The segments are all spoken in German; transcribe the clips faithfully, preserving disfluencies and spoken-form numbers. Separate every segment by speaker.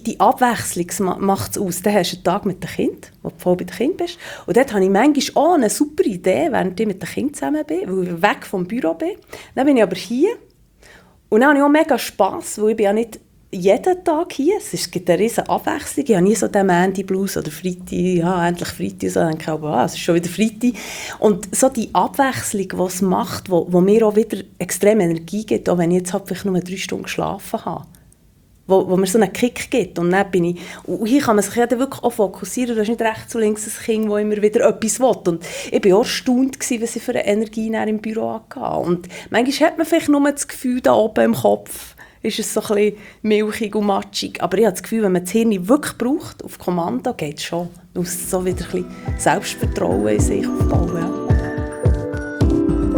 Speaker 1: die Abwechslung macht es aus. Dann hast du einen Tag mit dem Kind, wo du voll bei dem Kind bist. Und dort habe ich manchmal auch eine super Idee, während ich mit dem Kind zusammen bin, weil ich weg vom Büro bin. Dann bin ich aber hier. Und dann habe ich auch mega Spass, weil ich bin ja nicht jeden Tag hier. Es gibt eine riesige Abwechslung. Ich habe nie so den Mandy-Blues oder Freitag, ja, endlich Freitag. So, dann denke ich aber, ah, es ist schon wieder Freitag. Und so die Abwechslung, die es macht, wo, wo mir auch wieder extrem Energie gibt, auch wenn ich jetzt halt vielleicht nur drei Stunden geschlafen habe. Wo, wo mir so einen Kick gibt. Und dann bin ich, und hier kann man sich ja wirklich auch fokussieren. Du hast nicht rechts und links ein Kind, das immer wieder etwas will. Und ich war auch erstaunt, was ich für eine Energie im Büro hatte. Und manchmal hat man vielleicht nur das Gefühl, da oben im Kopf ist es so ein bisschen milchig und matschig. Aber ich habe das Gefühl, wenn man das Hirn wirklich braucht, auf Kommando, geht es schon. Man muss so wieder ein bisschen Selbstvertrauen in sich aufbauen. Ja.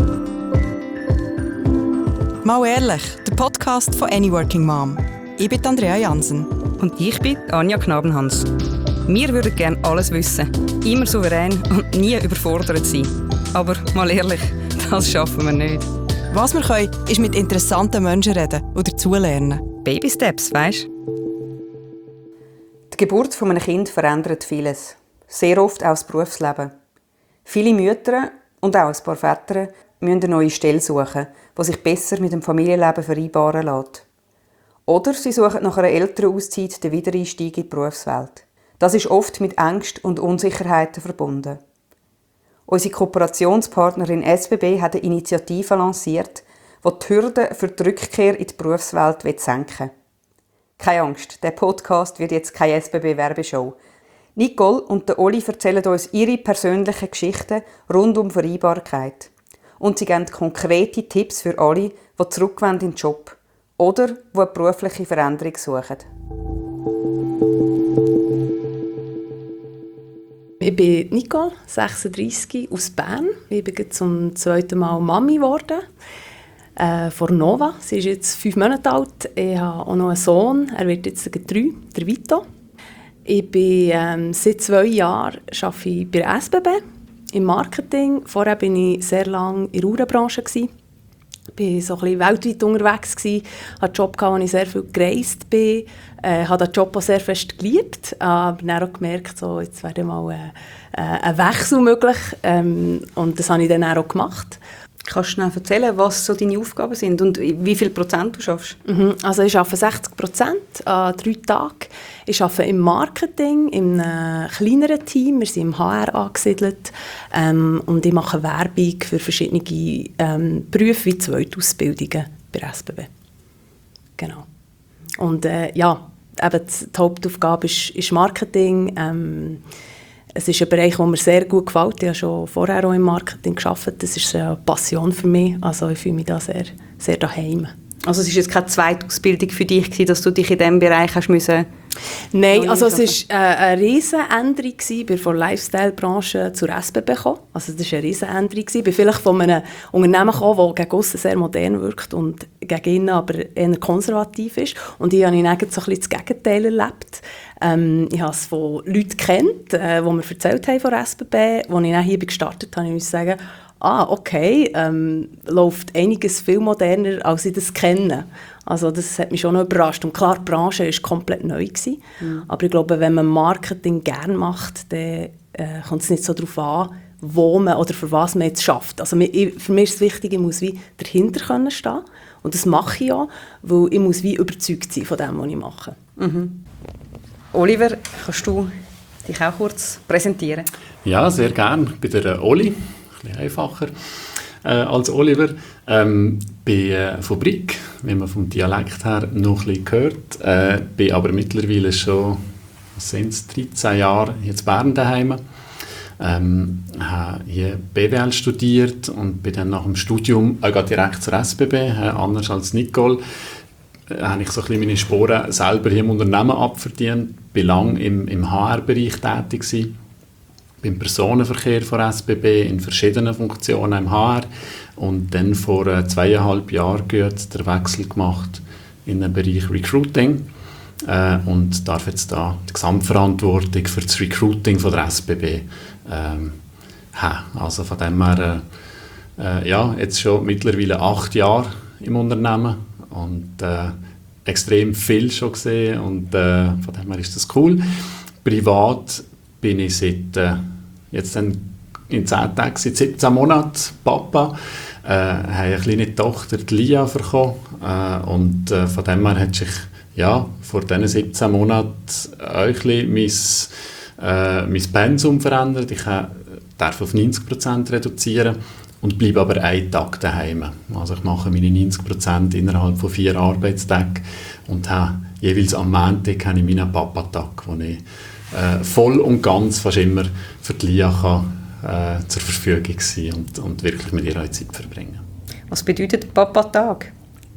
Speaker 2: Mal ehrlich, der Podcast von Any Working Mom. Ich bin Andrea Jansen.
Speaker 3: Und ich bin Anja Knabenhans. Wir würden gerne alles wissen, immer souverän und nie überfordert sein. Aber mal ehrlich, das schaffen wir nicht.
Speaker 2: Was wir können, ist mit interessanten Menschen reden und dazulernen.
Speaker 3: Baby Steps, weisst du? Die Geburt eines Kindes verändert vieles. Sehr oft auch das Berufsleben. Viele Mütter und auch ein paar Väter müssen eine neue Stelle suchen, die sich besser mit dem Familienleben vereinbaren lässt. Oder sie suchen nach einer älteren Auszeit den Wiedereinstieg in die Berufswelt. Das ist oft mit Ängsten und Unsicherheiten verbunden. Unsere Kooperationspartnerin S B B hat eine Initiative lanciert, die die Hürden für die Rückkehr in die Berufswelt senken will. Keine Angst, der Podcast wird jetzt keine S B B-Werbeshow. Nicole und der Oli erzählen uns ihre persönlichen Geschichten rund um Vereinbarkeit. Und sie geben konkrete Tipps für alle, die zurückwollen in den Job oder die eine berufliche Veränderung suchen.
Speaker 1: Ich bin Nicole, sechsunddreissig, aus Bern. Ich bin zum zweiten Mal Mami geworden. Äh, von Nova. Sie ist jetzt fünf Monate alt. Ich habe auch noch einen Sohn. Er wird jetzt drei, der Vito. Ich bin ähm, seit zwei Jahren arbeite ich bei der S B B im Marketing. Vorher war ich sehr lange in der Uhrenbranche. Ich war so ein bisschen weltweit unterwegs, hatte einen Job, wo ich sehr viel gereist bin, äh, habe den Job auch sehr fest geliebt, aber dann auch gemerkt, so, jetzt wäre mal äh, äh, ein Wechsel möglich, ähm, und das habe ich dann auch gemacht.
Speaker 3: Kannst du schnell erzählen, was so deine Aufgaben sind und wie viel Prozent du schaffst?
Speaker 1: Mhm. Also ich arbeite sechzig Prozent an drei Tagen. Ich arbeite im Marketing, in einem kleineren Team. Wir sind im H R angesiedelt. Ähm, und ich mache Werbung für verschiedene ähm, Berufe wie Zweitausbildungen bei der S B B. Genau. Und äh, ja, eben die Hauptaufgabe ist, ist Marketing. Ähm, Es ist ein Bereich, der mir sehr gut gefällt. Ich habe schon vorher auch im Marketing gearbeitet. Das ist eine Passion für mich. Also ich fühle mich da sehr, sehr daheim.
Speaker 3: Also es war jetzt keine Zweitausbildung für dich, dass du dich in diesem Bereich hast müssen?
Speaker 1: Nein, also es war eine Riesenänderung. Ich bin von der Lifestyle-Branche zur S B B gekommen. Also das war eine Riesenänderung. Ich bin vielleicht von einem Unternehmen gekommen, das gegen aussen sehr modern wirkt und gegen innen aber eher konservativ ist. Und ich habe in so ein bisschen das Gegenteil erlebt. Ähm, ich habe es von Leuten kennt, äh, die mir erzählt haben von der S B B. Als ich dann hier gestartet habe, musste ich sagen, ah, okay, ähm, läuft einiges viel moderner, als ich das kenne. Also das hat mich schon noch überrascht. Und klar, die Branche war komplett neu gewesen. Mhm. Aber ich glaube, wenn man Marketing gerne macht, dann äh, kommt es nicht so darauf an, wo man oder für was man jetzt schafft. Also ich, für mich ist es wichtig, ich muss wie dahinter können stehen. Und das mache ich auch, weil ich muss wie überzeugt sein von dem, was ich mache.
Speaker 3: Mhm. Oliver, kannst du dich auch kurz präsentieren?
Speaker 4: Ja, sehr gerne. Ich bin der Oli, ein bisschen einfacher äh, als Oliver. Ähm, bin äh, von Brig, wie man vom Dialekt her noch ein bisschen hört. Äh, bin aber mittlerweile schon, was sind es, dreizehn Jahre hier in Bern daheim. Ähm, habe hier B W L studiert und bin dann nach dem Studium auch direkt zur S B B, äh, anders als Nicole. habe ich so ein bisschen meine Sporen selber hier im Unternehmen abverdient, bin lange im, im H R-Bereich tätig gewesen, beim Personenverkehr von S B B in verschiedenen Funktionen im H R und dann vor äh, zweieinhalb Jahren den Wechsel gemacht in den Bereich Recruiting äh, und darf jetzt da die Gesamtverantwortung für das Recruiting von der S B B ähm, haben. Also von dem her äh, äh, ja, jetzt schon mittlerweile acht Jahre im Unternehmen und äh, extrem viel schon gesehen und äh, von dem her ist das cool. Privat bin ich seit äh, jetzt dann in zehn Tagen, seit siebzehn Monaten Papa, äh, habe eine kleine Tochter, die Lia, bekommen äh, und äh, von dem her hat sich ja, vor diesen siebzehn Monaten auch ein bisschen mein, äh, mein Pensum verändert. Ich darf auf neunzig Prozent reduzieren und bleibe aber einen Tag daheim. Also ich mache meine neunzig Prozent innerhalb von vier Arbeitstagen und habe jeweils am Montag habe ich meinen Papa-Tag, wo ich äh, voll und ganz fast immer für die Lia kann, äh, zur Verfügung sein und, und wirklich mit ihr auch Zeit verbringen.
Speaker 3: Was bedeutet Papa-Tag?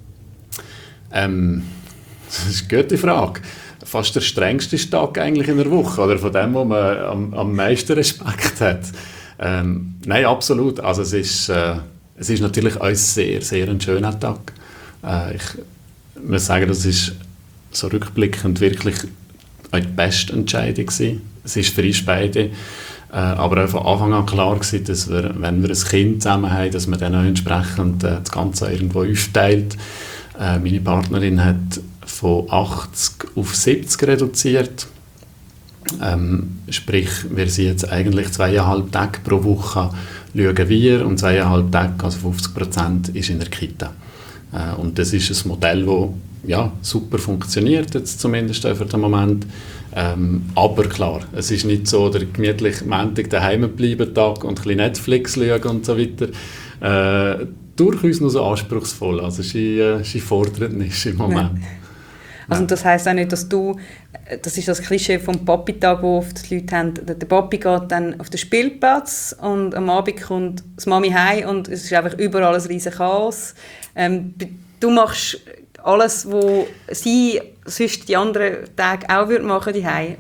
Speaker 4: Ähm, das ist eine gute Frage. Fast der strengste Tag eigentlich in der Woche, oder von dem, wo man am, am meisten Respekt hat. Ähm, nein, absolut. Also es ist, äh, es ist natürlich auch sehr, sehr ein schöner Tag. Äh, ich muss sagen, das ist so rückblickend wirklich auch die beste Entscheidung gewesen. Es ist für uns beide, äh, aber auch von Anfang an klar gewesen, dass wir, wenn wir ein Kind zusammen haben, dass man dann auch entsprechend äh, das Ganze irgendwo aufteilt. Äh, meine Partnerin hat von achtzig auf siebzig reduziert. Ähm, sprich, wir sind jetzt eigentlich zweieinhalb Tage pro Woche schauen wir und zweieinhalb Tage, also fünfzig Prozent, ist in der Kita. Äh, und das ist ein Modell, das ja, super funktioniert, jetzt zumindest für den Moment. Ähm, aber klar, es ist nicht so der gemütlich Montag daheim bleiben Tag und ein bisschen Netflix schauen und so weiter. Äh, durchaus noch so anspruchsvoll, also sie, äh, sie fordert nicht im Moment.
Speaker 3: Ja. Also das heisst auch nicht, dass du, das ist das Klischee vom Papi-Tag, wo oft die Leute haben, der Papi geht dann auf den Spielplatz und am Abend kommt das Mami heim und es ist einfach überall ein riesen Chaos. Ähm, du machst alles, was sie sonst die anderen Tage auch würde machen, die heim.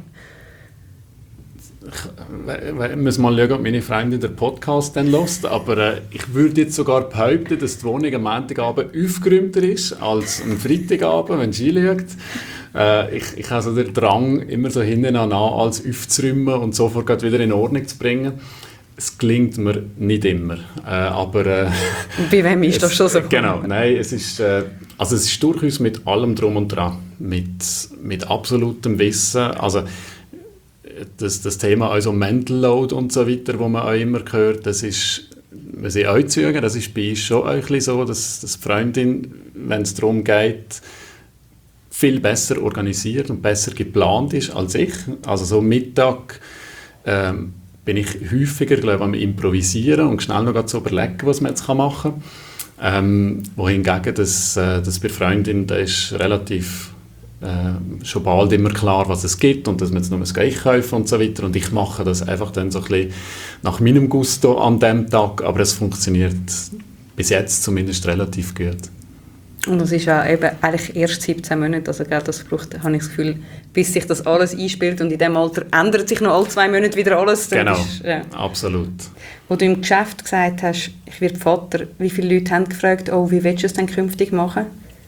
Speaker 4: Ich muss mal schauen, ob meine Freundin den Podcast dann hört, aber äh, ich würde jetzt sogar behaupten, dass die Wohnung am Montagabend aufgeräumter ist als am Freitagabend, wenn sie schaut. Äh, ich, ich habe so den Drang, immer so hinten an alles aufzuräumen und sofort wieder in Ordnung zu bringen. Es gelingt mir nicht immer, äh, aber... Äh,
Speaker 3: Bei wem ist
Speaker 4: es,
Speaker 3: das schon so?
Speaker 4: Genau, nein, es ist, äh, also es ist durchaus mit allem Drum und Dran, mit, mit absolutem Wissen, also Das, das Thema also Mental Load und so weiter, wo man auch immer hört, das ist, wir sind auch Züge, das ist bei uns schon ein bisschen so, dass, dass die Freundin, wenn es darum geht, viel besser organisiert und besser geplant ist als ich. Also so Mittag ähm, bin ich häufiger, glaube ich, am Improvisieren und schnell noch zu überlegen, was man jetzt machen kann. Ähm, wohingegen, das, äh, das bei der Freundin, da ist relativ Äh, schon bald immer klar, was es gibt und dass man jetzt nur das einkaufen und so weiter und ich mache das einfach dann so ein bisschen nach meinem Gusto an dem Tag, aber es funktioniert bis jetzt zumindest relativ gut.
Speaker 3: Und das ist ja eben eigentlich erst siebzehn Monate, also gerade das braucht, habe ich das Gefühl, bis sich das alles einspielt und in diesem Alter ändert sich noch alle zwei Monate wieder alles.
Speaker 4: Genau,
Speaker 3: ist, ja.
Speaker 4: Absolut.
Speaker 3: Wo du im Geschäft gesagt hast, ich werde Vater, wie viele Leute haben gefragt, oh, wie willst du es denn künftig machen?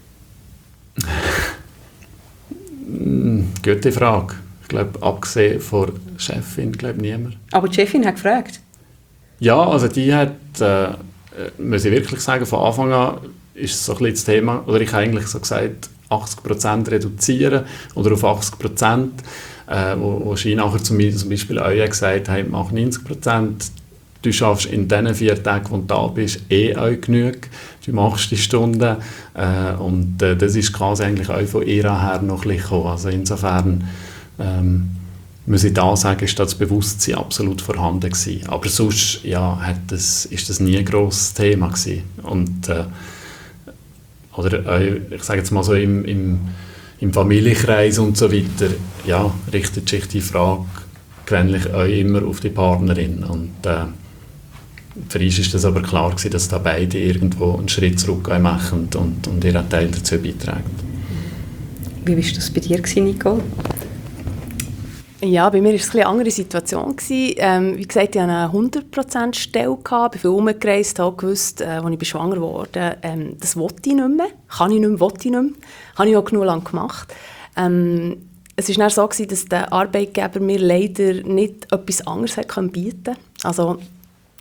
Speaker 4: Gute Frage. Ich glaube, abgesehen von der Chefin, glaube niemand.
Speaker 3: Aber die Chefin hat gefragt?
Speaker 4: Ja, also die hat, äh, muss ich wirklich sagen, von Anfang an ist es so ein bisschen das Thema, oder ich habe eigentlich so gesagt, achtzig Prozent reduzieren oder auf achtzig Prozent, äh, wo, wo sie nachher zum, zum Beispiel auch gesagt haben, mach neunzig Prozent. Du schaffst in den vier Tagen, wo du da bist, eh auch genug. Du machst die Stunden. Äh, und äh, das ist quasi eigentlich auch von ihr her noch ein bisschen gekommen. Also insofern ähm, muss ich da sagen, ist das Bewusstsein absolut vorhanden gewesen. Aber sonst ja, hat das, ist das nie ein grosses Thema gewesen. Und, äh, oder äh, ich sage jetzt mal so im, im, im Familienkreis und so weiter, ja, richtet sich die Frage gewöhnlich auch immer auf die Partnerin. Und, äh, für uns war das aber klar gewesen, dass da beide irgendwo einen Schritt zurück machen und, und ihren Teil dazu beitragen.
Speaker 3: Wie war das bei dir, Nicole?
Speaker 1: Ja, bei mir war es eine andere Situation. Ähm, wie gesagt, ich hatte eine hundert Prozent Stelle, ich bin viel umgereist, habe gewusst, äh, als ich schwanger wurde, ähm, das wollte ich nicht mehr, kann ich nicht mehr, wollte ich nicht mehr. Habe ich auch genug lang gemacht. Ähm, es war dann so, dass der Arbeitgeber mir leider nicht etwas anderes bieten konnte. Also,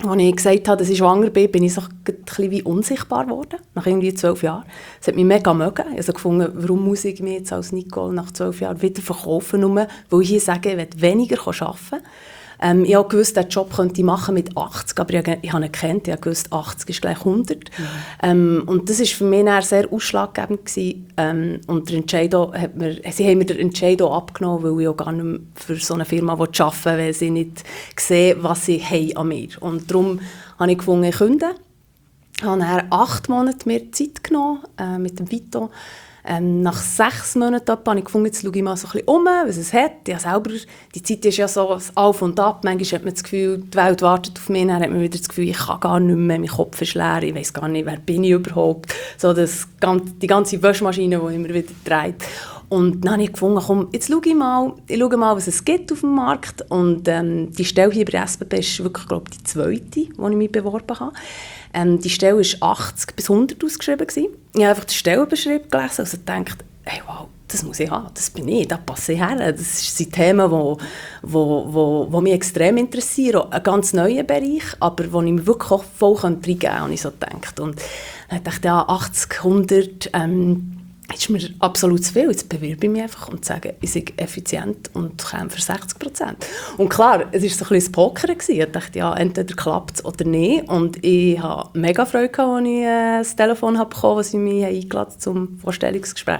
Speaker 1: als ich gesagt habe, dass ich schwanger bin, bin ich so ein bisschen wie unsichtbar geworden, nach irgendwie zwölf Jahren. Das hat mich mega mögen. Ich habe also gefunden, warum muss ich mich jetzt als Nicole nach zwölf Jahren wieder verkaufen, nur weil ich hier sage, ich will weniger arbeiten. Ähm, ich habe gewusst, diesen Job könnte ich machen mit achtzig, aber ich, ich habe ihn gekannt, ich habe gewusst, achtzig ist gleich hundert. Mhm. Ähm, und das war für mich dann sehr ausschlaggebend gewesen. Ähm, und der Entscheid hat mir, sie haben mir den Entscheid abgenommen, weil ich auch gar nicht mehr für so eine Firma arbeiten will, weil sie nicht sehen, was sie haben an mir. Und darum habe ich gefunden, ich kündige. Ich habe dann acht Monate mehr Zeit genommen äh, mit dem Vito. Ähm, nach sechs Monaten habe ich gefunden, jetzt schaue ich mal so ein bisschen um, was es hat. Ja, selber, die Zeit ist ja so auf und ab. Manchmal hat man das Gefühl, die Welt wartet auf mich. Dann hat man wieder das Gefühl, ich kann gar nicht mehr, mein Kopf ist leer, ich weiss gar nicht, wer bin ich überhaupt. So das, die ganze Waschmaschine, die immer wieder dreht. Und dann habe ich gefunden, komm, jetzt schaue ich mal, ich schaue mal, was es gibt auf dem Markt. Und ähm, die Stelle hier bei der S B B ist wirklich, glaube ich, die zweite, wo ich mich beworben habe. Ähm, die Stelle war achtzig bis hundert ausgeschrieben. Ich habe einfach den Stellenbeschrieb gelesen und also gedacht, hey, wow, das muss ich haben, das bin ich, da passe ich her. Das sind Themen, die wo, wo, wo, wo mich extrem interessieren. Ein ganz neuer Bereich, aber wo ich mir wirklich auch voll reingeben kann, habe ich so gedacht. Und dann dachte ich, ja, achtzig, hundert, ähm, ist mir absolut zu viel. Jetzt bewerbe ich mich einfach und sage, ich sei effizient und komme für sechzig Prozent. Und klar, es war so ein bisschen das Pokern. Ich dachte, ja, entweder klappt es oder nicht. Und ich hatte mega Freude, als ich äh, das Telefon bekam, als sie mich eingeladen haben zum Vorstellungsgespräch.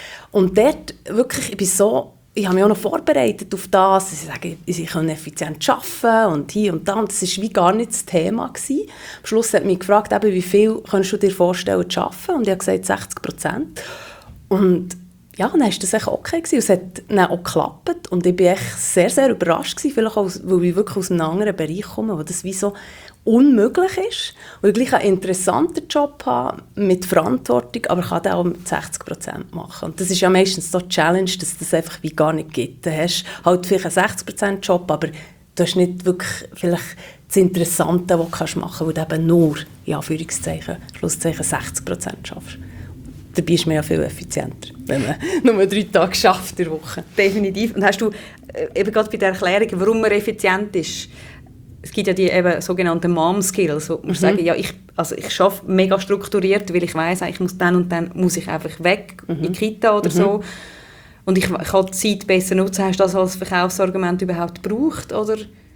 Speaker 1: Und dort wirklich, ich bin so, ich habe mich auch noch vorbereitet auf das, dass ich sage, sie können effizient arbeiten und hier und da. Und das war wie gar nicht das Thema gewesen. Am Schluss hat mich gefragt, eben, wie viel kannst du dir vorstellen zu arbeiten? Und ich habe gesagt, sechzig Prozent. Und ja, dann war das echt okay gewesen. Es hat dann auch geklappt. Und ich war echt sehr, sehr überrascht gewesen, vielleicht auch, weil ich wirklich aus einem anderen Bereich komme, wo das wie so unmöglich ist. Und ich gleich einen interessanten Job habe, mit Verantwortung, aber ich kann den auch mit sechzig Prozent machen. Und das ist ja meistens so die Challenge, dass das einfach wie gar nicht gibt. Du hast halt vielleicht einen sechzig Prozent Job, aber du hast nicht wirklich vielleicht das Interessante, was du machen kannst, weil du eben nur, in Anführungszeichen, Schlusszeichen sechzig Prozent schaffst. Dabei ist man ja viel effizienter, wenn man nur drei Tage schafft in der Woche.
Speaker 3: Definitiv. Und hast du äh, eben gerade bei der Erklärung, warum man effizient ist, es gibt ja die eben sogenannten Mom-Skills, wo man mhm. sagen, ja, ich, also ich arbeite mega strukturiert, weil ich weiss, ich muss dann und dann muss ich einfach weg, mhm. in die Kita oder mhm. so. Und ich, ich kann die Zeit besser nutzen. Hast du das als Verkaufsargument überhaupt gebraucht? Oder?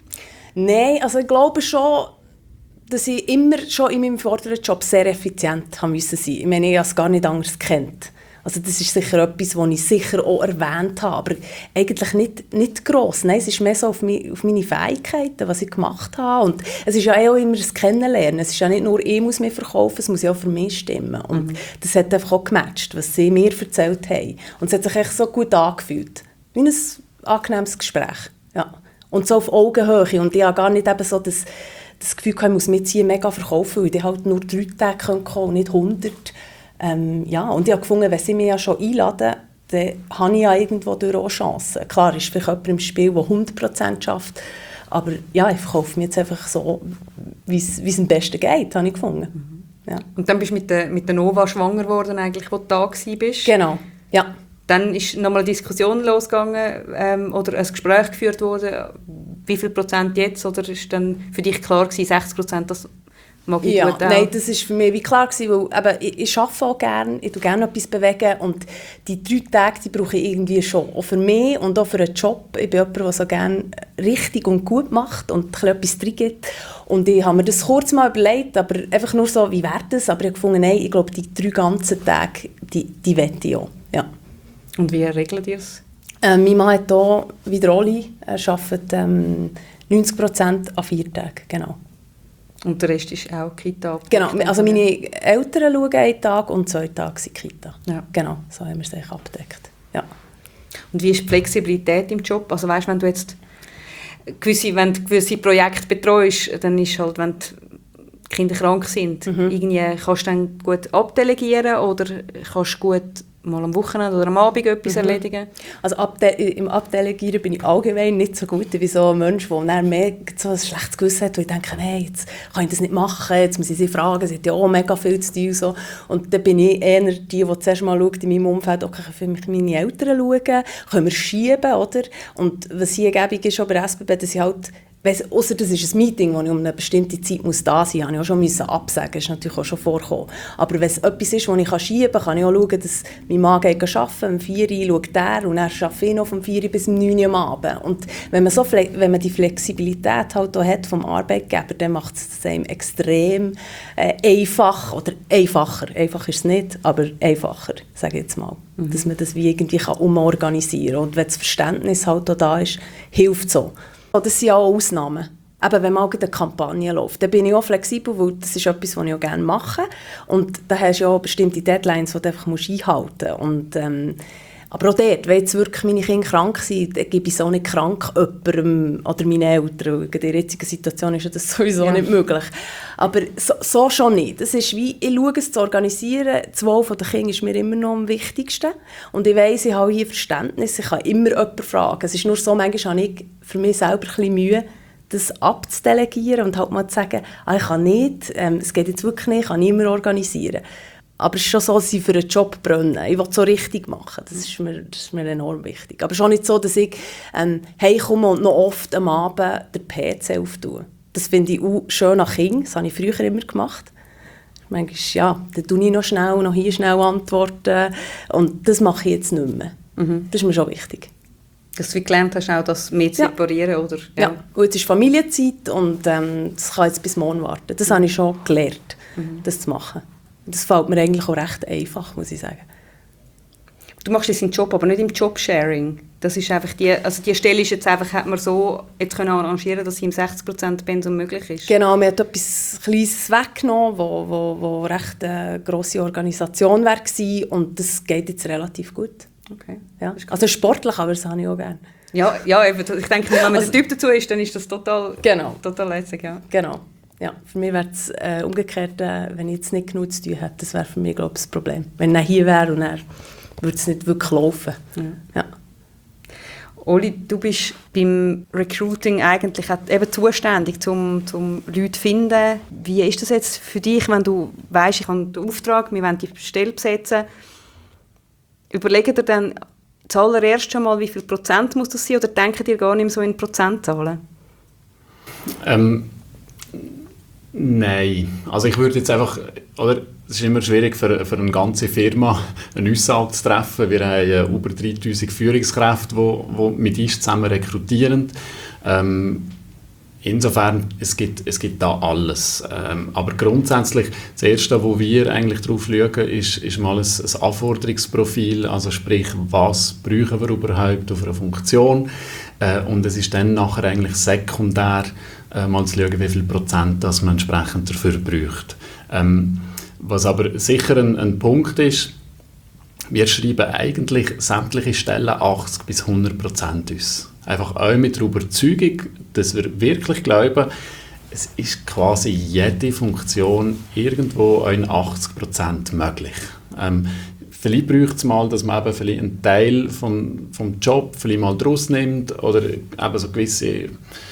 Speaker 1: Nein, also ich glaube schon, dass ich immer schon in meinem vorderen Job sehr effizient haben müssen sein. Ich meine, ich habe es gar nicht anders gekannt. Also das ist sicher etwas, was ich sicher auch erwähnt habe, aber eigentlich nicht, nicht gross. Nein, es ist mehr so auf, mich, auf meine Fähigkeiten, was ich gemacht habe. Und es ist ja auch immer das Kennenlernen. Es ist ja nicht nur, ich muss mich verkaufen, es muss ja auch für mich stimmen. Und mhm. das hat einfach auch gematcht, was sie mir erzählt haben. Und es hat sich echt so gut angefühlt. Wie ein angenehmes Gespräch. Ja. Und so auf Augenhöhe. Und ich habe gar nicht eben so das... das Gefühl, ich muss mich jetzt hier mega verkaufen, weil ich halt nur drei Tage kommen können und nicht hundert. Ähm, ja, und ich habe gefunden, wenn sie mich ja schon einladen, dann habe ich ja irgendwo durch auch Chancen. Klar ist vielleicht jemand im Spiel, der hundert Prozent schafft, aber ja, ich verkaufe mich jetzt einfach so, wie es am besten geht, habe ich gefunden. Mhm. Ja.
Speaker 3: Und dann bist du mit der, mit der Nova schwanger geworden, eigentlich, wo du da warst?
Speaker 1: Genau, ja.
Speaker 3: Dann ist nochmal eine Diskussion losgegangen ähm, oder ein Gespräch geführt worden. Wie viel Prozent jetzt? Oder ist dann für dich klar gewesen, sechzig Prozent, das mag ich
Speaker 1: ja,
Speaker 3: gut auch?
Speaker 1: Nein, das war für mich wie klar gewesen, weil eben, ich, ich arbeite auch gerne, ich tue gerne etwas bewegen und die drei Tage, die brauche ich irgendwie schon. Auch für mich und auch für einen Job. Ich bin jemand, der so gerne richtig und gut macht und etwas drin gibt. Und ich habe mir das kurz mal überlegt, aber einfach nur so, wie wäre das? Aber ich habe gefunden, nein, ich glaube, die drei ganzen Tage, die, die wette ich auch. Ja.
Speaker 3: Und wie regelt ihr es?
Speaker 1: Äh, mein Mann hat hier, wie der Oli, er arbeitet ähm, neunzig Prozent an vier Tagen, genau.
Speaker 3: Und der Rest ist auch Kita?
Speaker 1: Genau, also meine Eltern schauen einen Tag und zwei Tage sind Kita.
Speaker 3: Ja.
Speaker 1: Genau, so haben wir es eigentlich abgedeckt. Ja.
Speaker 3: Und wie ist die Flexibilität im Job? Also weißt, wenn du jetzt gewisse, wenn du gewisse Projekte betreust, dann ist halt, wenn die Kinder krank sind, mhm. irgendwie kannst du dann gut abdelegieren oder kannst du gut mal am Wochenende oder am Abend etwas mhm. erledigen?
Speaker 1: Also abde- im Abdelegieren bin ich allgemein nicht so gut wie so ein Mensch, der dann mehr so ein schlechtes Gewissen hat, wo ich denke, hey, jetzt kann ich das nicht machen, jetzt muss ich sie fragen, sie hat ja auch mega viel zu tun. So. Und dann bin ich eher die, die zuerst mal schaut in meinem Umfeld, okay, für mich meine Eltern schauen, können wir schieben, oder? Und was hier gäbig ist, auch bei der S B B, dass ich halt Ausser das ist ein Meeting, wo ich um eine bestimmte Zeit muss da sein muss, habe ich auch schon müssen absagen. Das ist natürlich auch schon vorgekommen. Aber wenn es etwas ist, das ich schieben kann, kann ich auch schauen, dass mein Mann geht arbeiten, um vier Uhr schaut er und dann arbeite ich noch von vier Uhr bis neun Uhr am Abend. Und wenn man, so, wenn man die Flexibilität halt auch hat vom Arbeitgeber, dann macht es einem extrem äh, einfach, oder einfacher, einfach ist es nicht, aber einfacher, sage ich jetzt mal. Mhm. Dass man das wie irgendwie kann umorganisieren kann. Und wenn das Verständnis halt auch da ist, hilft es so. Das sind auch Ausnahmen. Eben, wenn mal eine Kampagne läuft, dann bin ich auch flexibel, weil das ist etwas, was ich auch gerne mache. Und da hast du ja auch bestimmte Deadlines, die du einfach einhalten musst. Und, ähm, aber auch dort, wenn jetzt wirklich meine Kinder krank sind, dann gebe ich es auch nicht krank jemandem oder meinen Eltern. In der jetzigen Situation ist das sowieso ja. nicht möglich. Aber so, so schon nicht. Das ist wie, ich schaue es zu organisieren. Das Wohl der Kinder ist mir immer noch am wichtigsten. Und ich weiss, ich habe hier Verständnis. Ich kann immer jemanden fragen. Es ist nur so, manchmal habe ich für mich selber ein bisschen Mühe, das abzudelegieren und halt mal zu sagen, ah, ich kann nicht, ähm, es geht jetzt wirklich nicht, ich kann nicht mehr organisieren. Aber es ist schon so, dass ich für einen Job brenne. Ich will es so richtig machen. Das ist mir, das ist mir enorm wichtig. Aber schon nicht so, dass ich ähm, heimkomme und noch oft am Abend den P C auftue. Das finde ich auch schön nach Kind. Das habe ich früher immer gemacht. Manchmal, ja, dann tue ich noch schnell, noch hier schnell antworten. Und das mache ich jetzt nicht mehr. Mhm. Das ist mir schon wichtig.
Speaker 3: Dass du gelernt hast, auch das mehr zu separieren, ja. Oder?
Speaker 1: Ja, ja. Und jetzt ist Familienzeit und ähm, das kann jetzt bis morgen warten. Das mhm. habe ich schon gelernt, mhm. das zu machen. Das fällt mir eigentlich auch recht einfach, muss ich sagen.
Speaker 3: Du machst das im Job, aber nicht im Jobsharing. Das ist einfach die, also die Stelle ist jetzt einfach, hat man so jetzt können arrangieren, dass sie im sechzig Prozent Pensum möglich ist.
Speaker 1: Genau, man hat etwas Kleines weggenommen, wo, wo, wo recht eine grosse Organisation war und das geht jetzt relativ gut. Okay. Ja. Also sportlich, aber das habe ich auch gerne.
Speaker 3: Ja, ja eben, ich denke, wenn man also, der Typ dazu ist, dann ist das total,
Speaker 1: genau.
Speaker 3: total lässig. Ja.
Speaker 1: Genau. Ja, für mich wäre es äh, umgekehrt, äh, wenn ich jetzt nicht genug zu tun hätte, das wäre für mich, glaube ich, das Problem. Wenn er hier wäre und er würde es nicht wirklich laufen. Ja. Ja.
Speaker 3: Oli, du bist beim Recruiting eigentlich auch eben zuständig, um, um Leute zu finden. Wie ist das jetzt für dich, wenn du weisst, ich habe den Auftrag, wir wollen die Stelle besetzen? Überlegt ihr dann zuallererst schon mal, wie viel Prozent muss das sein, oder denkt ihr gar nicht mehr so in Prozentzahlen?
Speaker 4: Ähm, nein. Also ich würde jetzt einfach, oder es ist immer schwierig für, für eine ganze Firma eine Aussage zu treffen. Wir haben über dreitausend Führungskräfte, die, die mit uns zusammen rekrutieren. Ähm, Insofern, es gibt, es gibt da alles. Ähm, aber grundsätzlich, das Erste, wo wir eigentlich drauf schauen, ist, ist mal ein, ein Anforderungsprofil, also sprich, was brauchen wir überhaupt auf einer Funktion. Äh, und es ist dann nachher eigentlich sekundär, äh, mal zu schauen, wie viel Prozent das man entsprechend dafür braucht. Ähm, was aber sicher ein, ein Punkt ist, wir schreiben eigentlich sämtliche Stellen achtzig bis hundert Prozent aus. Einfach auch mit der Überzeugung, dass wir wirklich glauben, es ist quasi jede Funktion irgendwo in achtzig Prozent möglich. Ähm, vielleicht braucht es mal, dass man eben vielleicht einen Teil von, vom Job vielleicht mal draus nimmt oder eben so gewisse äh,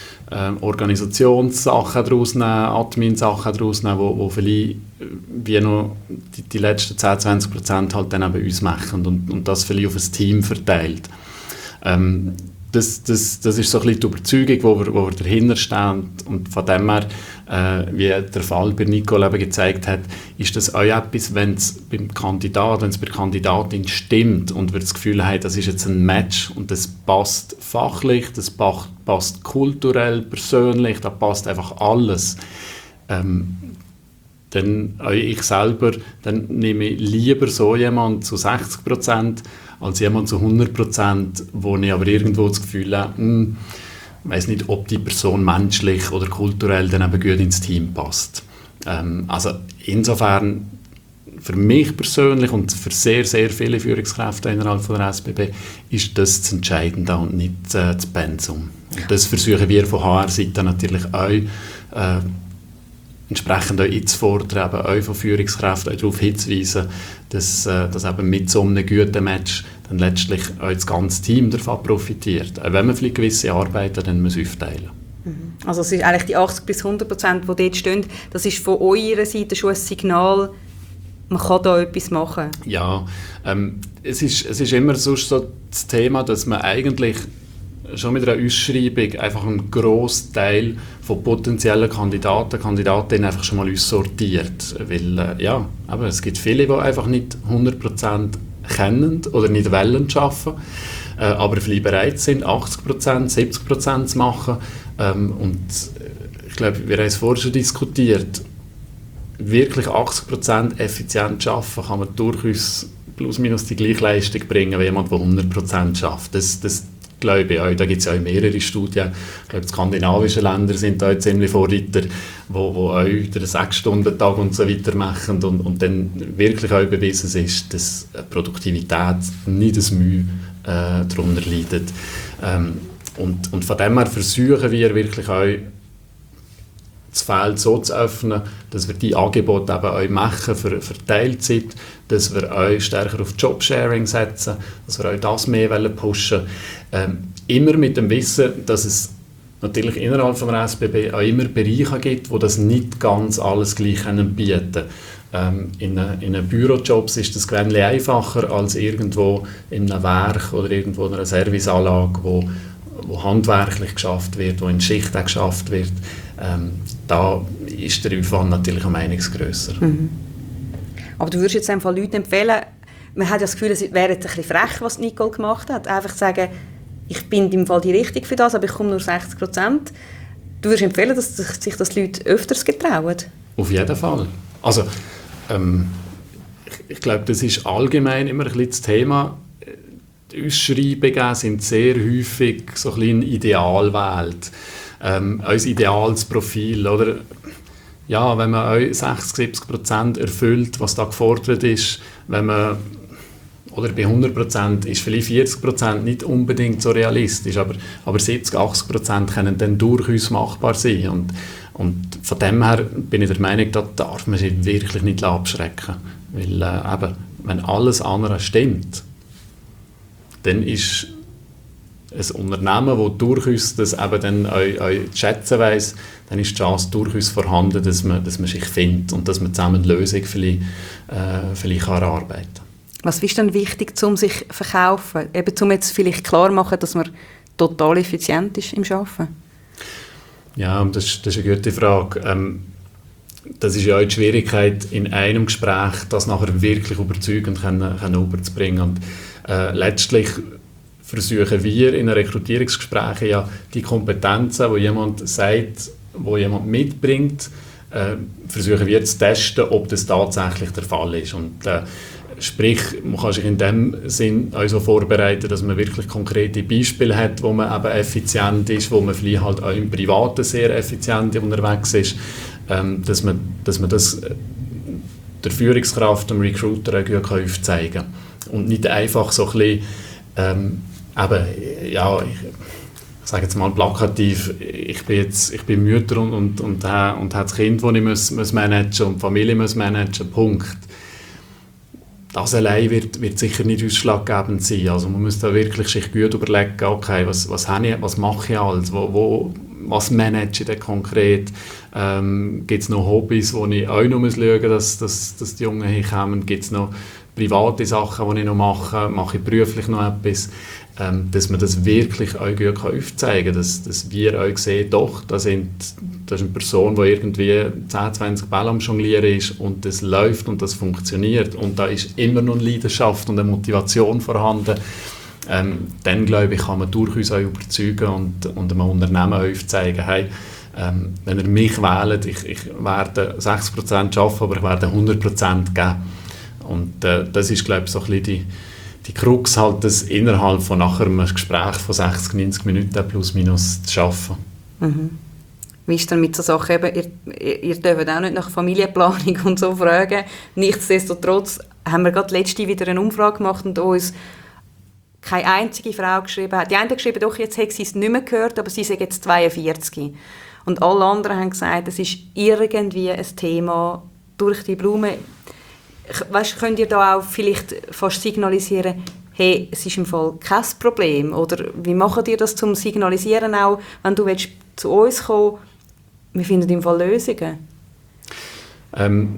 Speaker 4: Organisationssachen draus nehmen, Admin-Sachen draus nehmen, wo, wo vielleicht wie noch die, die letzten zehn bis zwanzig Prozent halt dann eben uns machen und, und das vielleicht auf ein Team verteilt. Ähm, Das, das, das ist so ein bisschen die Überzeugung, wo wir, wo wir dahinter stehen. Und von dem her, äh, wie der Fall bei Nicole eben gezeigt hat, ist das auch etwas, wenn es beim Kandidat, wenn es bei der Kandidatin stimmt und wir das Gefühl haben, das ist jetzt ein Match und das passt fachlich, das passt kulturell, persönlich, da passt einfach alles. Ähm, dann auch ich selber, dann nehme ich lieber so jemanden zu sechzig Prozent als jemand zu hundert Prozent, wo ich aber irgendwo das Gefühl habe, hm, ich weiss nicht, ob die Person menschlich oder kulturell dann eben gut ins Team passt. Ähm, also insofern, für mich persönlich und für sehr, sehr viele Führungskräfte innerhalb von der S B B ist das das Entscheidende und nicht äh, das Pensum. Und das versuchen wir von H R-Seite natürlich auch äh, entsprechend auch einzufordern, eben auch von Führungskräften auch darauf hinzuweisen, dass, äh, dass eben mit so einem guten Match dann letztlich auch das ganze Team davon profitiert. Auch wenn man vielleicht gewisse Arbeiten dann muss aufteilen muss.
Speaker 3: Also es ist eigentlich die achtzig bis hundert Prozent, die dort stehen, das ist von eurer Seite schon ein Signal, man kann da etwas machen.
Speaker 4: Ja, ähm, es, ist, es ist immer sonst so das Thema, dass man eigentlich schon mit einer Ausschreibung einfach einen grossen Teil von potenziellen Kandidaten, Kandidatinnen einfach schon mal aussortiert. Weil, äh, ja, aber es gibt viele, die einfach nicht hundert Prozent kennen oder nicht wollen arbeiten, äh, aber vielleicht bereit sind, achtzig Prozent, siebzig Prozent zu machen. Ähm, und ich glaube, wir haben es vorher schon diskutiert, wirklich achtzig Prozent effizient arbeiten kann man durchaus plus minus die gleiche Leistung bringen, wie jemand, der hundert Prozent schafft. Das, das glaube ich auch. Da gibt es ja auch mehrere Studien. Ich glaube, die skandinavischen Länder sind da ziemlich Vorreiter, wo, wo auch den sechs-Stunden-Tag und so weiter machen und, und dann wirklich auch bewiesen ist, dass Produktivität nicht das Mühe äh, darunter leidet. Ähm, und, und von dem her versuchen wir wirklich auch, das Feld so zu öffnen, dass wir die Angebote eben auch machen für, für Teilzeit, dass wir auch stärker auf Jobsharing setzen, dass wir auch das mehr pushen wollen. Ähm, immer mit dem Wissen, dass es natürlich innerhalb des S B B auch immer Bereiche gibt, wo das nicht ganz alles gleich bieten können. Ähm, in einem Bürojob ist das ein bisschen einfacher als irgendwo in einem Werk oder irgendwo in einer Serviceanlage, wo wo handwerklich geschafft wird, wo in Schicht auch geschafft wird, ähm, da ist der Aufwand natürlich um einiges grösser.
Speaker 3: Mhm. Aber du würdest jetzt einfach Leuten empfehlen, man hat das Gefühl, es wäre jetzt ein bisschen frech, was Nicole gemacht hat, einfach sagen, ich bin im Fall die Richtige für das, aber ich komme nur sechzig Prozent. Du würdest empfehlen, dass sich das die Leute öfters getrauen?
Speaker 4: Auf jeden Fall. Also, ähm, ich, ich glaube, das ist allgemein immer ein bisschen das Thema. Die Ausschreibungen sind sehr häufig so ein bisschen eine Idealwelt. Ähm, ein ideales Profil, oder? Ja, wenn man auch sechzig, siebzig Prozent erfüllt, was da gefordert ist, wenn man, oder bei hundert Prozent ist vielleicht vierzig Prozent nicht unbedingt so realistisch, aber, aber siebzig, achtzig Prozent können dann durchaus machbar sein. Und, und von dem her bin ich der Meinung, da darf man sich wirklich nicht abschrecken. Weil äh, eben, wenn alles andere stimmt, dann ist ein Unternehmen, das durchaus das eben dann auch, auch zu schätzen weiss, dann ist die Chance durchaus vorhanden, dass man, dass man sich findet und dass man zusammen eine Lösung vielleicht, äh, vielleicht erarbeiten kann.
Speaker 3: Was ist denn wichtig, um sich zu verkaufen? Eben, um jetzt vielleicht klar zu machen, dass man total effizient ist im Arbeiten?
Speaker 4: Ja, das, das ist eine gute Frage. Ähm, das ist ja auch die Schwierigkeit, in einem Gespräch das nachher wirklich überzeugend können, können überzubringen. Und Äh, letztlich versuchen wir in Rekrutierungsgesprächen ja die Kompetenzen, die jemand sagt, die jemand mitbringt, äh, versuchen wir zu testen, ob das tatsächlich der Fall ist. Und, äh, sprich, man kann sich in dem Sinn auch so vorbereiten, dass man wirklich konkrete Beispiele hat, wo man eben effizient ist, wo man vielleicht halt auch im Privaten sehr effizient unterwegs ist, ähm, dass man, dass man das der Führungskraft, dem Recruiter auch gut aufzeigen kann. Und nicht einfach so ein bisschen, ähm, eben, ja, ich, ich sage jetzt mal plakativ, ich bin jetzt, ich bin Mutter und, und, und, äh, und habe das Kind, das ich muss, muss managen und die Familie muss managen, Punkt. Das allein wird, wird sicher nicht ausschlaggebend sein. Also man muss da wirklich sich gut überlegen, okay, was, was, habe ich, was mache ich alles, wo, wo, was manage ich denn konkret, ähm, gibt es noch Hobbys, wo ich auch noch muss schauen muss, dass, dass, dass die Jungen hinkommen, gibt es noch private Sachen, die ich noch mache, mache ich beruflich noch etwas, ähm, dass man das wirklich auch gut aufzeigen kann, dass, dass wir auch sehen, doch, das, sind, das ist eine Person, die irgendwie zehn, zwanzig Bälle am Jonglieren ist und das läuft und das funktioniert und da ist immer noch eine Leidenschaft und eine Motivation vorhanden. Ähm, dann, glaube ich, kann man durchaus auch überzeugen und, und einem Unternehmen aufzeigen, hey, ähm, wenn ihr mich wählt, ich, ich werde sechzig Prozent arbeiten, aber ich werde hundert Prozent geben. Und äh, das ist, glaube ich, so ein bisschen die, die Krux, halt, das innerhalb von nachher einem Gespräch von sechzig, neunzig Minuten plus minus zu schaffen.
Speaker 3: Mhm. Wie ist dann mit so Sachen, eben, ihr, ihr, ihr dürft auch nicht nach Familienplanung und so fragen. Nichtsdestotrotz haben wir gerade letzte wieder eine Umfrage gemacht und uns keine einzige Frau geschrieben hat. Die eine hat geschrieben, doch, jetzt hätte sie es nicht mehr gehört, aber sie sind jetzt zweiundvierzig. Und alle anderen haben gesagt, es ist irgendwie ein Thema durch die Blume. Weißt, könnt ihr da auch vielleicht fast signalisieren, hey, es ist im Fall kein Problem? Oder wie macht ihr das zum Signalisieren auch, wenn du willst, zu uns kommen, wir finden im Fall Lösungen?
Speaker 4: Ähm,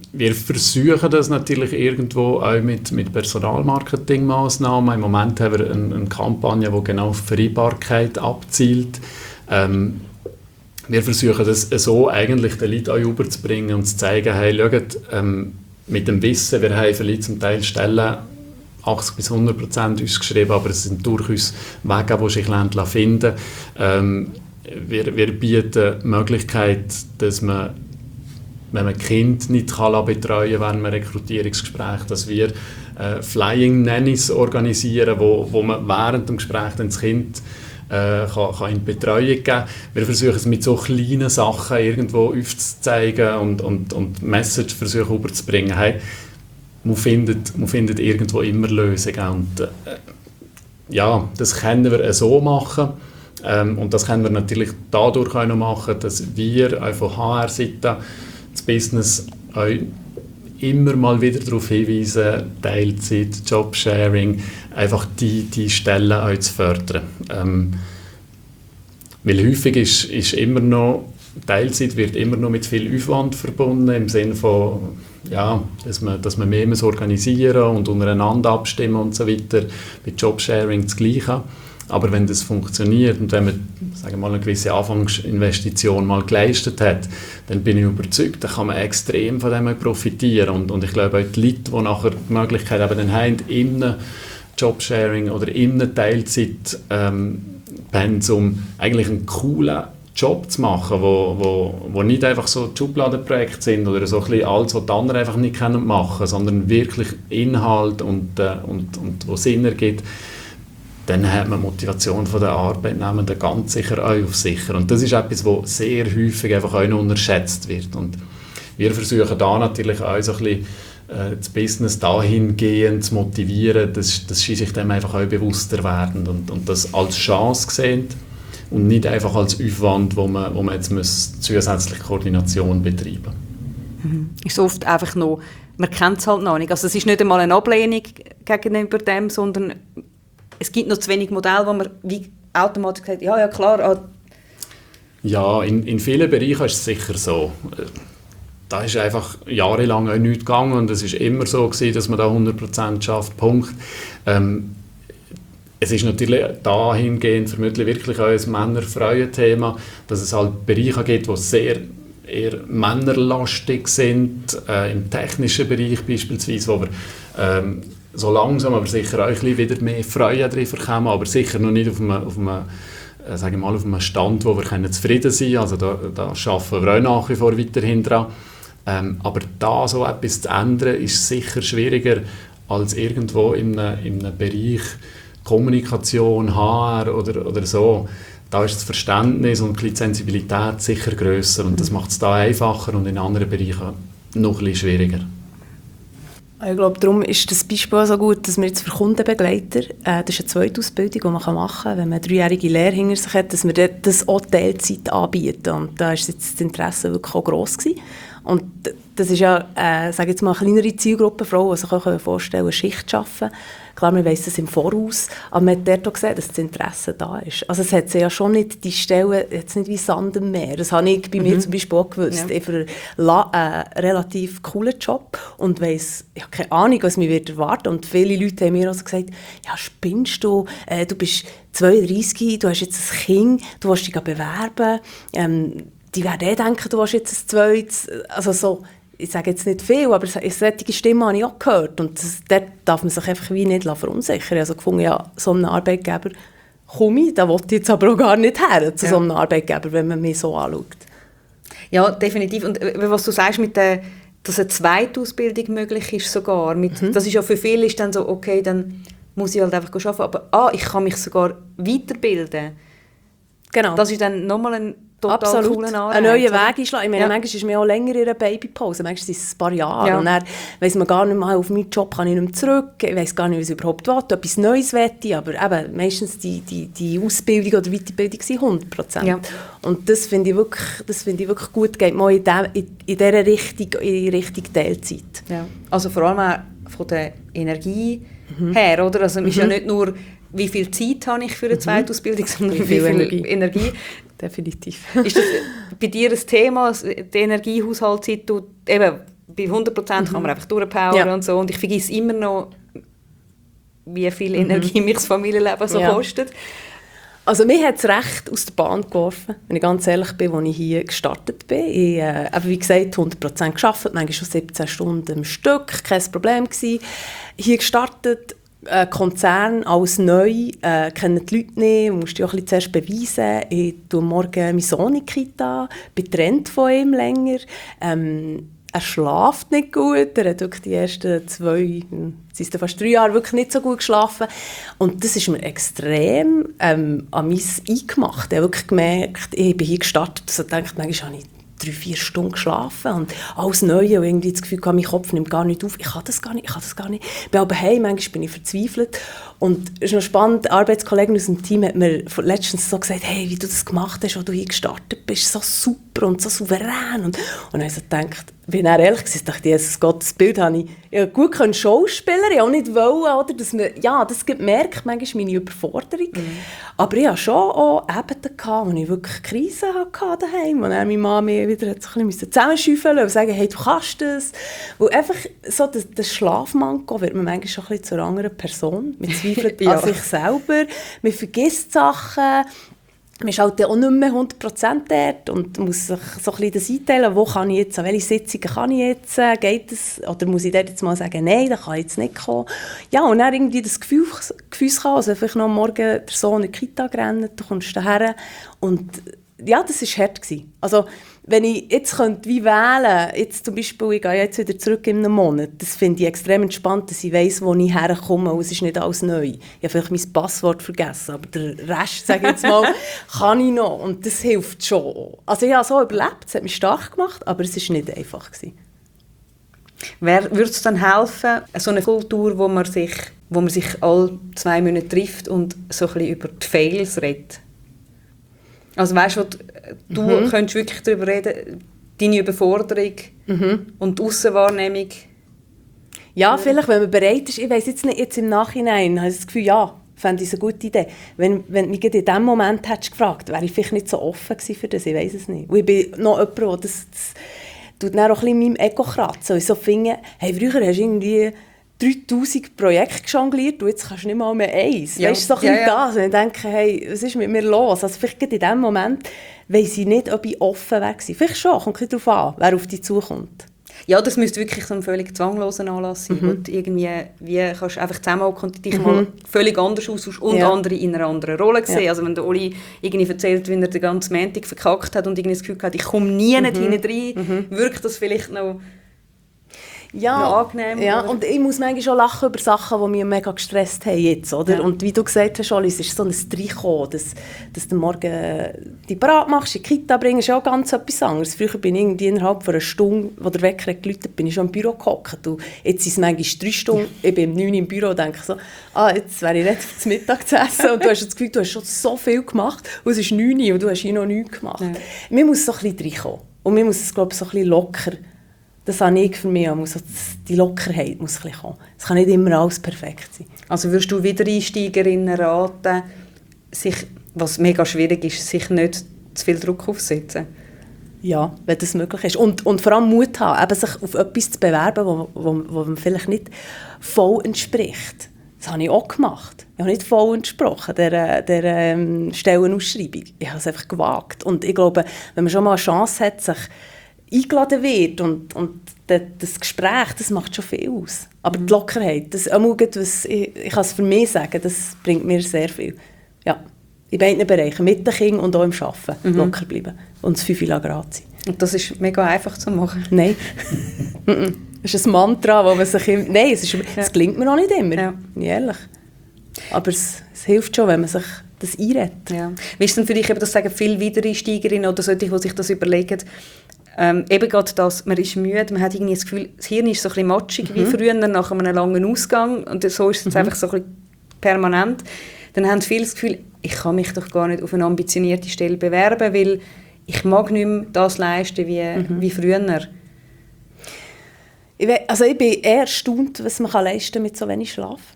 Speaker 4: wir versuchen das natürlich irgendwo auch mit, mit Personalmarketingmaßnahmen. Im Moment haben wir eine, eine Kampagne, die genau auf Vereinbarkeit abzielt. Ähm, wir versuchen das so eigentlich den Leuten auch überzubringen und zu zeigen, hey, schaut, ähm, mit dem Wissen, wir haben vielleicht zum Teil Stellen achtzig bis hundert Prozent ausgeschrieben, aber es sind durchaus Wege, die sich finden lassen. Ähm, wir, wir bieten die Möglichkeit, dass man, wenn man Kind nicht kann betreuen kann während einem Rekrutierungsgespräch, dass wir äh, Flying Nannies organisieren, wo, wo man während dem Gespräch dann das Kind äh, kann, kann in die Betreuung geben. Wir versuchen es mit so kleinen Sachen irgendwo aufzuzeigen und, und, und Message versuchen überzubringen. Hey, man findet, man findet irgendwo immer Lösungen. Und, äh, ja, das können wir so machen. Ähm, und das können wir natürlich dadurch auch noch machen, dass wir auch von H R-Seite das Business auch immer mal wieder darauf hinweisen, Teilzeit, Jobsharing, einfach die, die Stellen auch zu fördern. Ähm, weil häufig ist, ist immer noch, Teilzeit wird immer noch mit viel Aufwand verbunden, im Sinne von, ja, dass man, dass man mehr muss organisieren und untereinander abstimmen und so weiter. Bei Jobsharing das Gleiche. Aber wenn das funktioniert und wenn man, sagen wir mal, eine gewisse Anfangsinvestition mal geleistet hat, dann bin ich überzeugt, dann kann man extrem von dem profitieren. Und, und ich glaube auch die Leute, die nachher die Möglichkeit haben, dann haben, in einem Jobsharing oder in einem Teilzeitpensum ähm, eigentlich einen coolen Job zu machen, wo, wo, wo nicht einfach so Schubladenprojekte sind oder so ein bisschen alles, was die anderen einfach nicht machen können, sondern wirklich Inhalt und, äh, und, und wo Sinn ergibt, dann hat man Motivation von der Arbeitnehmenden ganz sicher auch auf sicher. Und das ist etwas, was sehr häufig einfach auch noch unterschätzt wird. Und wir versuchen da natürlich auch so ein bisschen äh, das Business dahingehend zu motivieren, dass, dass sie sich dem einfach auch bewusster werden und, und das als Chance sehen und nicht einfach als Aufwand, wo man, wo man jetzt muss zusätzliche Koordination betreiben muss.
Speaker 3: Mhm. Ist oft einfach noch, man kennt es halt noch nicht. Also es ist nicht einmal eine Ablehnung gegenüber dem, sondern es gibt noch zu wenig Modelle, wo man wie automatisch sagt, ja, ja klar. Ah.
Speaker 4: Ja, in, in vielen Bereichen ist es sicher so. Da ist einfach jahrelang auch nichts gegangen und es war immer so gewesen, dass man da hundert Prozent schafft, Punkt. Ähm, es ist natürlich dahingehend vermutlich wirklich auch ein Männer-Frauen-Thema, dass es halt Bereiche gibt, die sehr eher männerlastig sind, äh, im technischen Bereich beispielsweise, wo wir ähm, so langsam, aber sicher auch ein bisschen wieder mehr Freude drin kommen, aber sicher noch nicht auf einem, auf einem, äh, sagen wir mal, auf einem Stand, wo wir können zufrieden sein können. Also da, da arbeiten wir auch nach wie vor weiterhin dran. Ähm, aber da so etwas zu ändern, ist sicher schwieriger als irgendwo in einem, in einem Bereich Kommunikation, H R oder, oder so. Da ist das Verständnis und die Sensibilität sicher grösser und das macht es da einfacher und in anderen Bereichen noch ein bisschen schwieriger.
Speaker 1: Ich glaube, darum ist das Beispiel so gut, dass wir jetzt für Kundenbegleiter, äh, das ist eine zweite Ausbildung, die man machen kann, wenn man eine dreijährige Lehre hinter sich hat, dass wir das auch Teilzeit anbieten. Und da war jetzt das Interesse wirklich auch gross gewesen. Und das ist ja, äh, sage jetzt mal, eine kleinere Zielgruppe Frauen, die sich auch vorstellen können, Schicht zu arbeiten. Klar, man weiss das im Voraus, aber man hat dort auch gesehen, dass das Interesse da ist. Also es hat ja schon nicht die Stellen, jetzt nicht wie Sand im Meer. Das habe ich bei mhm. mir zum Beispiel auch gewusst. Ja. Ich habe einen äh, relativ coolen Job und weiss, ich habe keine Ahnung, was mich wird erwarten. Und viele Leute haben mir also gesagt, ja, spinnst du, äh, du bist zweiunddreissig, du hast jetzt ein Kind, du willst dich bewerben, ähm, die werden eh denken, du hast jetzt ein zweites, also so, ich sage jetzt nicht viel, aber solche Stimmen habe ich auch gehört und das, dort darf man sich einfach wie nicht verunsichern. Also gefunden, ja, so einen Arbeitgeber komme ich, da will ich jetzt aber auch gar nicht her, zu ja. so einem Arbeitgeber, wenn man mich so anschaut.
Speaker 3: Ja, definitiv. Und was du sagst, mit der, dass eine zweite Ausbildung möglich ist sogar, mit, mhm. das ist ja für viele ist dann so, okay, dann muss ich halt einfach arbeiten, aber ah, ich kann mich sogar weiterbilden. Genau. Das ist dann nochmal ein total
Speaker 1: Absolut.
Speaker 3: cooler Anreiz.
Speaker 1: Einen neuen Weg einschlagen. Ich meine,
Speaker 3: ja.
Speaker 1: manchmal ist man auch länger in einer Babypause. Manchmal sind es ein paar Jahre.
Speaker 3: Ja.
Speaker 1: Und dann weiss man gar nicht mehr, auf meinen Job kann ich nicht mehr zurück. Ich weiss gar nicht, was ich überhaupt will. Etwas Neues möchte. Aber eben, meistens die, die, die Ausbildung oder Weiterbildung sind hundert Prozent. Ja. Und das finde ich wirklich, das finde ich wirklich gut. Geht mal in, de, in, in dieser Richtung, in Richtung Teilzeit.
Speaker 3: Ja. Also vor allem auch von der Energie mhm. her, oder? Also es ist mhm. ja nicht nur, wie viel Zeit habe ich für eine zweite Ausbildung, sondern wie viel, wie viel Energie. Energie.
Speaker 1: Definitiv.
Speaker 3: Ist das bei dir ein Thema, der Energiehaushalt, du, eben, bei hundert Prozent mhm. kann man einfach durchpowern ja. und so. Und ich vergesse immer noch, wie viel Energie mhm. mich das Familienleben so ja. kostet.
Speaker 1: Also mir hat es recht aus der Bahn geworfen, wenn ich ganz ehrlich bin, als ich hier gestartet bin. Ich äh, habe, wie gesagt, hundert Prozent gearbeitet, manchmal schon siebzehn Stunden am Stück, kein Problem gewesen. Hier gestartet, äh, Konzern, alles neu, äh, kennen die Leute nicht, musste ich auch ein bisschen zuerst beweisen. Ich tue morgen meinen Sohn in die Kita, bin getrennt von ihm länger. Ähm, Er schläft nicht gut, er hat wirklich die ersten zwei, es sind fast drei Jahre wirklich nicht so gut geschlafen. Und das ist mir extrem ähm, an mein eingemacht. Ich habe wirklich gemerkt, ich bin hier gestartet und so gedacht, manchmal habe ich drei, vier Stunden geschlafen und alles Neue und irgendwie das Gefühl, mein Kopf nimmt gar nicht auf. Ich kann das gar nicht, ich kann das gar nicht. Ich bin aber heim, manchmal bin ich verzweifelt. Und es ist noch spannend, eine Arbeitskollegin aus dem Team hat mir letztens so gesagt, hey, wie du das gemacht hast, als du hier gestartet bist, so super und so souverän. Und, und dann habe ich so gedacht, bin ich ehrlich gesagt, dachte ich, Jesus Gott, das Bild habe ich ja, gut können Schauspieler, ich auch nicht wollen, oder, dass man, ja, das merkt manchmal meine Überforderung. Mhm. Aber ich hatte schon auch Ebenen, wo ich wirklich Krisen hatte daheim, wo dann meine Mama wieder so ein bisschen zusammenschüffeln und sagen, hey, du kannst das. Weil einfach so das, das Schlafmanko wird man manchmal schon ein bisschen zu einer anderen Person. Man zweifelt ja. an sich selber, man vergisst Sachen. Man ist halt auch nicht mehr hundert Prozent dort und muss sich so ein bisschen das einteilen, wo kann ich jetzt, an welche Sitzungen kann ich jetzt, geht das, oder muss ich dort jetzt mal sagen, nein, da kann ich jetzt nicht kommen. Ja, und dann irgendwie das Gefühl, Gefühl haben, also vielleicht noch am Morgen der Sohn in die Kita gerannt, du kommst daher und ja, das war hart gewesen. Also, wenn ich jetzt könnte, wie wählen, jetzt zum Beispiel, ich gehe jetzt wieder zurück in einem Monat, das finde ich extrem entspannt, dass ich weiss, wo ich herkomme und es ist nicht alles neu. Ich habe vielleicht mein Passwort vergessen, aber den Rest, sage ich jetzt mal, kann ich noch und das hilft schon. Also ich habe so überlebt, es hat mich stark gemacht, aber es war nicht einfach gewesen.
Speaker 3: Wer würde es dann helfen, so eine Kultur, wo man sich, wo man sich alle zwei Monate trifft und so ein bisschen über die Fails redet? Also weißt du, du mhm. könntest wirklich darüber reden, deine Überforderung mhm. und die Aussenwahrnehmung.
Speaker 1: Ja, vielleicht, wenn man bereit ist. Ich weiss jetzt nicht, jetzt im Nachhinein habe ich das Gefühl, ja, fände ich es eine gute Idee. Wenn, wenn du mich in diesem Moment hättest gefragt, wäre ich vielleicht nicht so offen gewesen für das, ich weiss es nicht. Und ich bin noch jemand, der das, das tut dann auch ein bisschen meinem Ego kratzen. Und ich so finde, hey, früher hast du irgendwie dreitausend Projekte jongliert und jetzt kannst du nicht mal mehr eins. Ja. Weißt du, so ein bisschen ja, ja. das. Und ich denke, hey, was ist mit mir los? Also vielleicht in diesem Moment weiss ich nicht, ob ich offen wäre. Vielleicht schon, kommt ein bisschen darauf an, wer auf dich zukommt.
Speaker 3: Ja, das müsste wirklich so ein völlig zwangloser Anlass sein. Mhm. Und irgendwie, wie kannst du einfach zusammenhocken und dich mhm. mal völlig anders austauschen und ja. andere in einer anderen Rolle sehen. Ja. Also wenn der Oli irgendwie erzählt, wie er den ganzen Montag verkackt hat und irgendwie das Gefühl hat, ich komme nie mhm. nicht hinein rein, mhm. wirkt das vielleicht noch...
Speaker 1: Ja, angenehm, ja und ich muss manchmal schon lachen über Sachen, die mich mega gestresst haben jetzt, oder? Ja. Und wie du gesagt hast, Oli, es ist so ein Trikot, dass, dass du morgen die parat machst, in die Kita bringst, ist auch ganz etwas anderes. Früher bin ich irgendwie innerhalb von einer Stunde, wo der Wecker geläutet, bin ich schon im Büro gehockt. Und jetzt sind es manchmal drei Stunden, ich bin um neun Uhr im Büro und denke so, ah, jetzt wäre ich nicht zum Mittag zu essen. Und du hast das Gefühl, du hast schon so viel gemacht und es ist neun Uhr und du hast hier noch nichts gemacht. Ja. Man muss so ein bisschen reinkommen. Und man muss es, glaube ich, so ein bisschen locker. Das habe ich für mich. Also die Lockerheit muss ein bisschen kommen. Es kann nicht immer alles perfekt sein.
Speaker 3: Also würdest du Wiedereinsteigerinnen raten, sich, was mega schwierig ist, sich nicht zu viel Druck aufzusetzen?
Speaker 1: Ja, wenn das möglich ist. Und, und vor allem Mut haben, eben sich auf etwas zu bewerben, wo, wo, wo man vielleicht nicht voll entspricht. Das habe ich auch gemacht. Ich habe nicht voll entsprochen der, der ähm, Stellenausschreibung. Ich habe es einfach gewagt. Und ich glaube, wenn man schon mal eine Chance hat, sich eingeladen wird und, und das Gespräch, das macht schon viel aus. Aber mhm. die Lockerheit, das, was, ich, ich kann es für mich sagen, das bringt mir sehr viel. Ja, in beiden Bereichen, mit den Kindern und auch im Arbeiten, mhm. locker bleiben und das fünf Grad sein.
Speaker 3: Und das ist mega einfach zu machen?
Speaker 1: Nein. Das ist ein Mantra, wo man sich... Im, nein, es, ist, ja. es gelingt mir auch nicht immer, ja. ehrlich. Aber es, es hilft schon, wenn man sich das einredet.
Speaker 3: Ja. Wie ist denn für dich, eben, das sagen viele Wiedereinsteigerinnen oder solche, die sich das überlegen, Ähm, eben gerade das, man ist müde, man hat irgendwie das Gefühl, das Hirn ist so ein bisschen matschig, mhm. wie früher nach einem langen Ausgang und so ist es jetzt mhm. einfach so ein bisschen permanent. Dann haben viele das Gefühl, ich kann mich doch gar nicht auf eine ambitionierte Stelle bewerben, weil ich mag nicht mehr das leisten wie, mhm. wie früher.
Speaker 1: Ich, we- also ich bin eher erstaunt, was man leisten kann mit so wenig Schlaf.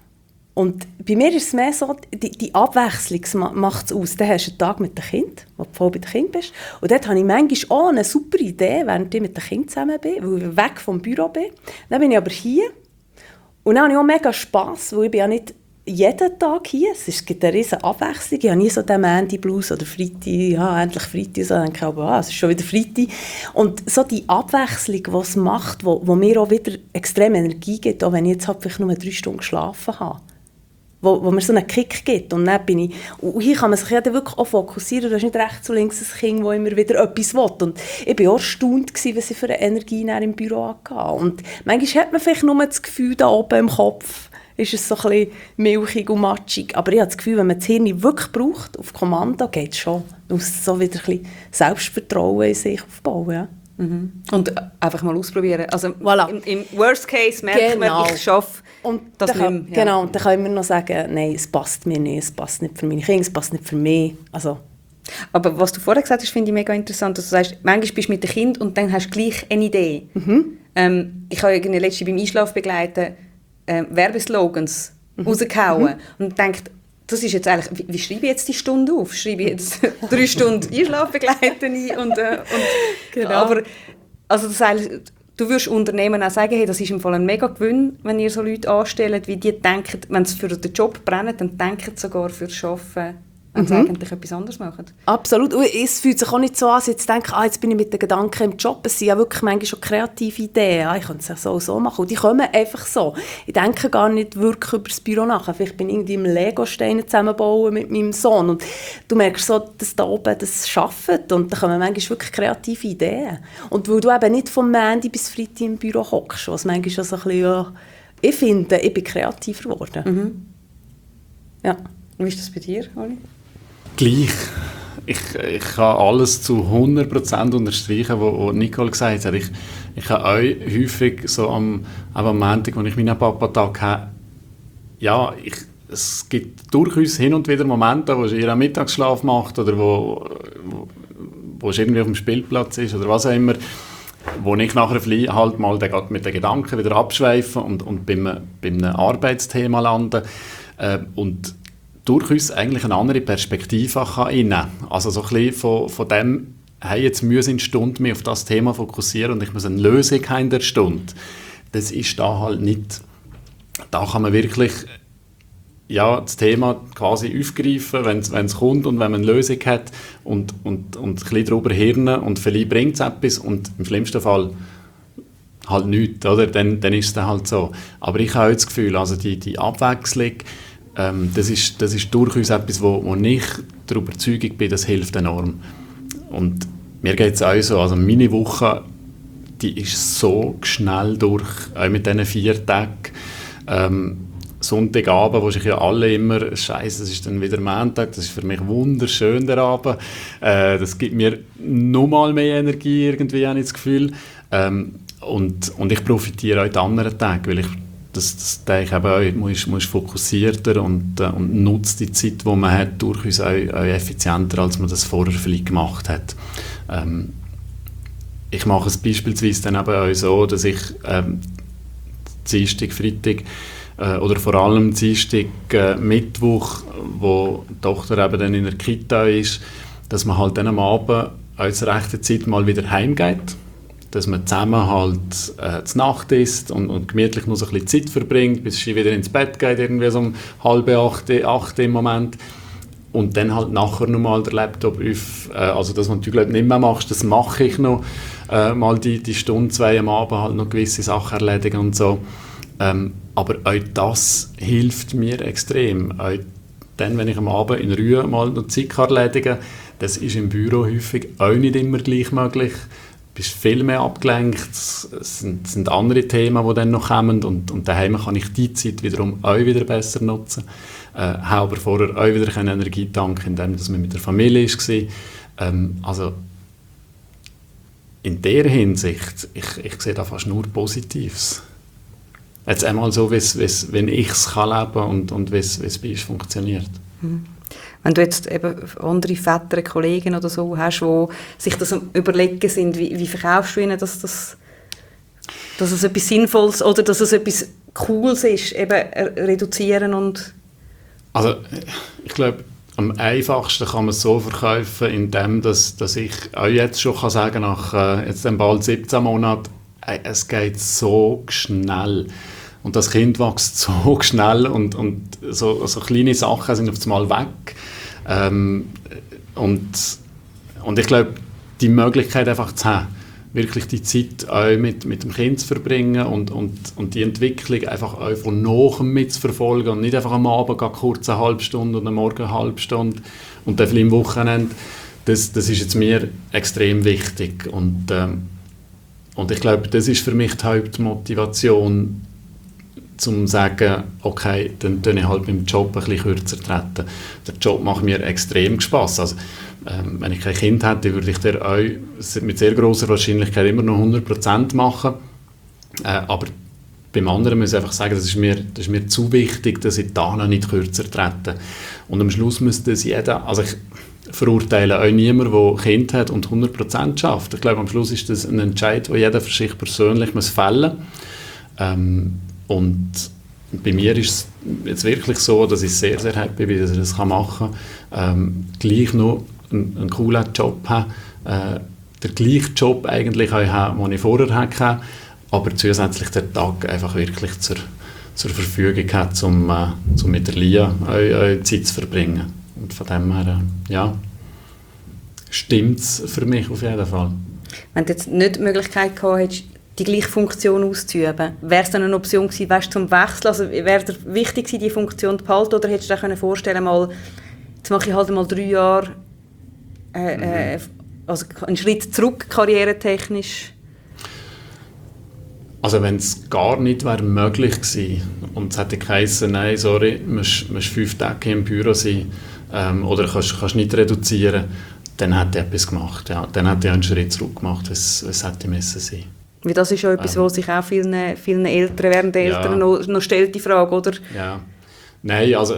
Speaker 1: Und bei mir ist es mehr so, die, die Abwechslung macht es aus. Dann hast du einen Tag mit dem Kind, wo du voll bei dem Kind bist. Und dort habe ich manchmal auch eine super Idee, während ich mit dem Kind zusammen bin, weil ich weg vom Büro bin. Dann bin ich aber hier. Und dann habe ich auch mega Spass, weil ich bin ja nicht jeden Tag hier. Es gibt eine riesige Abwechslung. Ich habe nie so den Mandy-Blues oder Freitag, ja, endlich Freitag. So, dann denke ich aber, ah, es ist schon wieder Freitag. Und so die Abwechslung, die es macht, wo, wo mir auch wieder extrem Energie gibt, auch wenn ich jetzt halt vielleicht nur drei Stunden geschlafen habe. Wo, wo mir so einen Kick gibt. Und dann bin ich, und hier kann man sich ja wirklich auch fokussieren. Du hast nicht rechts und links ein Kind, das immer wieder etwas will. Und ich war auch erstaunt, was ich für eine Energie im Büro hatte. Und manchmal hat man vielleicht nur das Gefühl, da oben im Kopf ist es so ein bisschen milchig und matschig. Aber ich habe das Gefühl, wenn man das Hirn wirklich braucht, auf Kommando, geht es schon. Man muss so wieder ein bisschen Selbstvertrauen in sich aufbauen. Ja.
Speaker 3: Mhm. Und einfach mal ausprobieren. Also
Speaker 1: voilà.
Speaker 3: im, im Worst Case merkt
Speaker 1: genau.
Speaker 3: man, ich schaffe das
Speaker 1: nicht mehr.
Speaker 3: Ja.
Speaker 1: Genau, und dann kann ich mir noch sagen, nein, es passt mir nicht, es passt nicht für meine Kinder, es passt nicht für mich. Also.
Speaker 3: Aber was du vorher gesagt hast, finde ich mega interessant. Dass du sagst, manchmal bist du mit dem Kind und dann hast du gleich eine Idee. Mhm. Ähm, ich habe letztens beim Einschlafbegleiten äh, Werbeslogans mhm. rausgehauen mhm. und gedacht, das ist jetzt eigentlich, wie, wie schreibe ich jetzt die Stunde auf? Schreibe ich jetzt drei Stunden Einschlafbegleiten ein? Und, äh, und, genau. Aber also das heißt, du würdest Unternehmen auch sagen, hey, das ist im Fall ein mega Gewinn, wenn ihr so Leute anstellt, wie die denken, wenn sie für den Job brennen, dann denken sie sogar für das Arbeiten, wenn sie mhm. eigentlich etwas anderes machen. Absolut.
Speaker 1: Und es fühlt sich auch nicht so an, dass ich jetzt denke, ah, jetzt bin ich mit den Gedanken im Job. Es sind ja wirklich manchmal schon kreative Ideen. Ah, ich könnte es ja so und so machen. Und die kommen einfach so. Ich denke gar nicht wirklich über das Büro nach. Vielleicht bin ich irgendwie im Lego-Steine zusammenbauen mit meinem Sohn. Und du merkst so, dass da oben das arbeitet. Und da kommen manchmal wirklich kreative Ideen. Und weil du eben nicht vom Montag bis Freitag im Büro hockst, was manchmal schon so ein bisschen, ja, ich finde, ich bin kreativer geworden.
Speaker 3: Mhm.
Speaker 1: Ja.
Speaker 3: Wie ist das bei dir, Oli?
Speaker 4: Gleich. Ich, ich kann alles zu hundert Prozent unterstreichen, was Nicole gesagt hat. Ich, ich habe euch häufig so am, am Montag, als ich meinen Papa-Tag habe, ja, ich, es gibt durchaus hin und wieder Momente, wo ihr einen Mittagsschlaf macht oder wo, wo, wo es irgendwie auf dem Spielplatz ist oder was auch immer, wo ich nachher halt mal mit den Gedanken wieder abschweife und, und bei, einem, bei einem Arbeitsthema lande. Äh, und durchaus eigentlich eine andere Perspektive kann kann. Also so ein bisschen von, von dem, hey, jetzt muss ich eine Stunde mich auf das Thema fokussieren und ich muss eine Lösung haben in der Stunde. Das ist da halt nicht. Da kann man wirklich ja, das Thema quasi aufgreifen, wenn es kommt und wenn man eine Lösung hat und, und, und ein bisschen darüber hirnen und vielleicht bringt es etwas und im schlimmsten Fall halt nichts, oder? Dann, dann ist es dann halt so. Aber ich habe das Gefühl, also die, die Abwechslung, Ähm, das, ist, das ist durchaus etwas, wo, wo ich der Überzeugung bin, das hilft enorm. Und mir geht es auch so, also meine Woche, die ist so schnell durch, auch mit diesen vier Tagen. Ähm, Sonntagabend, wo sich ja alle immer, Scheiße, das ist dann wieder Montag, das ist für mich wunderschön, der Abend. Äh, das gibt mir nochmal mehr Energie, irgendwie, habe ich das Gefühl. Ähm, und, und ich profitiere auch die anderen Tage, weil ich Das, das denke ich eben auch, man ist, man ist fokussierter und, äh, und nutzt die Zeit, die man hat, durchaus auch, auch effizienter, als man das vorher vielleicht gemacht hat. Ähm, ich mache es beispielsweise dann eben auch so, dass ich ähm, Dienstag, Freitag äh, oder vor allem Dienstag, äh, Mittwoch, wo die Tochter eben dann in der Kita ist, dass man halt dann am Abend auch zur rechten Zeit mal wieder heimgeht. Dass man zusammen halt äh, zur Nacht isst und, und gemütlich noch so ein bisschen Zeit verbringt, bis sie wieder ins Bett geht, irgendwie so um halb acht, acht im Moment. Und dann halt nachher noch mal der Laptop auf, äh, also das, was du nicht mehr machst, das mache ich noch, äh, mal die, die Stunde, zwei am Abend halt noch gewisse Sachen erledigen und so. Ähm, aber auch das hilft mir extrem. Auch dann, wenn ich am Abend in Ruhe mal noch Zeit erledigen kann, das ist im Büro häufig auch nicht immer gleich möglich. Du bist viel mehr abgelenkt, es sind, sind andere Themen, die dann noch kommen und, und daheim kann ich die Zeit wiederum auch wieder besser nutzen. Äh, habe aber vorher auch wieder eine Energie tanken, indem wir mit der Familie waren. Ähm, also in der Hinsicht, ich, ich sehe da fast nur Positives. Jetzt einmal so, wie's, wie's, wenn ich es leben kann und, und wie es bei uns funktioniert.
Speaker 3: Mhm. Wenn du jetzt eben andere Väter, Kollegen oder so hast, die sich das überlegen sind, wie, wie verkaufst du ihnen, dass, das, dass es etwas Sinnvolles oder dass es etwas Cooles ist, eben reduzieren und...
Speaker 4: Also ich glaube, am einfachsten kann man es so verkaufen, indem dass, dass ich auch jetzt schon kann sagen nach äh, jetzt dann bald siebzehn Monaten, äh, es geht so schnell. Und das Kind wächst so schnell und, und so, so kleine Sachen sind auf einmal weg. Ähm, und, und ich glaube, die Möglichkeit einfach zu haben, wirklich die Zeit auch mit, mit dem Kind zu verbringen und, und, und die Entwicklung einfach auch von nachher mitzuverfolgen und nicht einfach am Abend kurz eine halbe Stunde und am Morgen eine halbe Stunde und dann vielleicht am Wochenende. Das, das ist jetzt mir extrem wichtig. Und, ähm, und ich glaube, das ist für mich die Hauptmotivation, zum zu sagen, okay, dann tue ich halt beim Job ein bisschen kürzer treten. Der Job macht mir extrem Spass. Also, ähm, wenn ich kein Kind hätte, würde ich den auch mit sehr grosser Wahrscheinlichkeit immer noch hundert Prozent machen. Äh, aber beim anderen muss ich einfach sagen, das ist mir, das ist mir zu wichtig, dass ich da noch nicht kürzer trete. Und am Schluss müsste es jeder, also ich verurteile auch niemanden, der Kind hat und hundert Prozent schafft. Ich glaube, am Schluss ist das ein Entscheid, den jeder für sich persönlich muss fällen muss. Ähm, Und bei mir ist es jetzt wirklich so, dass ich sehr, sehr happy bin, dass ich das machen kann. Ähm, gleich noch einen, einen coolen Job habe. Äh, den gleichen Job eigentlich auch habe, den ich vorher hatte, aber zusätzlich den Tag einfach wirklich zur, zur Verfügung hat, um, äh, um mit der Lia auch, auch Zeit zu verbringen. Und von dem her, äh, ja, stimmt es für mich auf jeden Fall.
Speaker 3: Wenn du jetzt nicht die Möglichkeit gehabt hättest, die gleiche Funktion auszuüben, wäre es dann eine Option gewesen, weißt, zum Wechseln? Also wäre es wichtig gewesen, die Funktion zu behalten, oder hättest du dir vorstellen, mal, jetzt mache ich halt mal drei Jahre äh, mhm. äh, also einen Schritt zurück, karrieretechnisch?
Speaker 4: Also wenn es gar nicht wäre möglich gewesen und es hätte geheißen, nein, sorry, du musst, musst fünf Tage im Büro sein ähm, oder kannst, kannst nicht reduzieren, dann hätte ich etwas gemacht. Ja. Dann hätte ich einen Schritt zurück gemacht, was es hätte müssen sein.
Speaker 3: Weil das ist ja etwas, ähm, was sich auch vielen, vielen Eltern, während der Eltern
Speaker 4: ja.
Speaker 3: noch, noch stellt, die Frage, oder?
Speaker 4: Ja, nein, also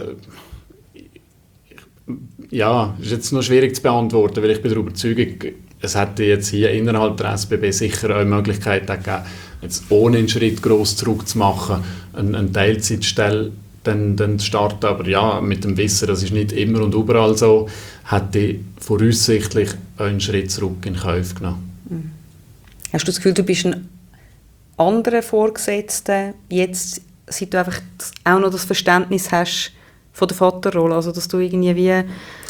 Speaker 4: ja, ist jetzt noch schwierig zu beantworten, weil ich bin der Überzeugung, es hätte jetzt hier innerhalb der S B B sicher auch Möglichkeiten gegeben, jetzt ohne einen Schritt gross zurückzumachen, eine, eine Teilzeitstelle dann, dann zu starten, aber ja, mit dem Wissen, das ist nicht immer und überall so, hätte ich voraussichtlich einen Schritt zurück in Kauf genommen.
Speaker 3: Mhm. Hast du das Gefühl, du bist ein anderer Vorgesetzter, jetzt, seit du einfach auch noch das Verständnis hast von der Vaterrolle, also dass du irgendwie wie...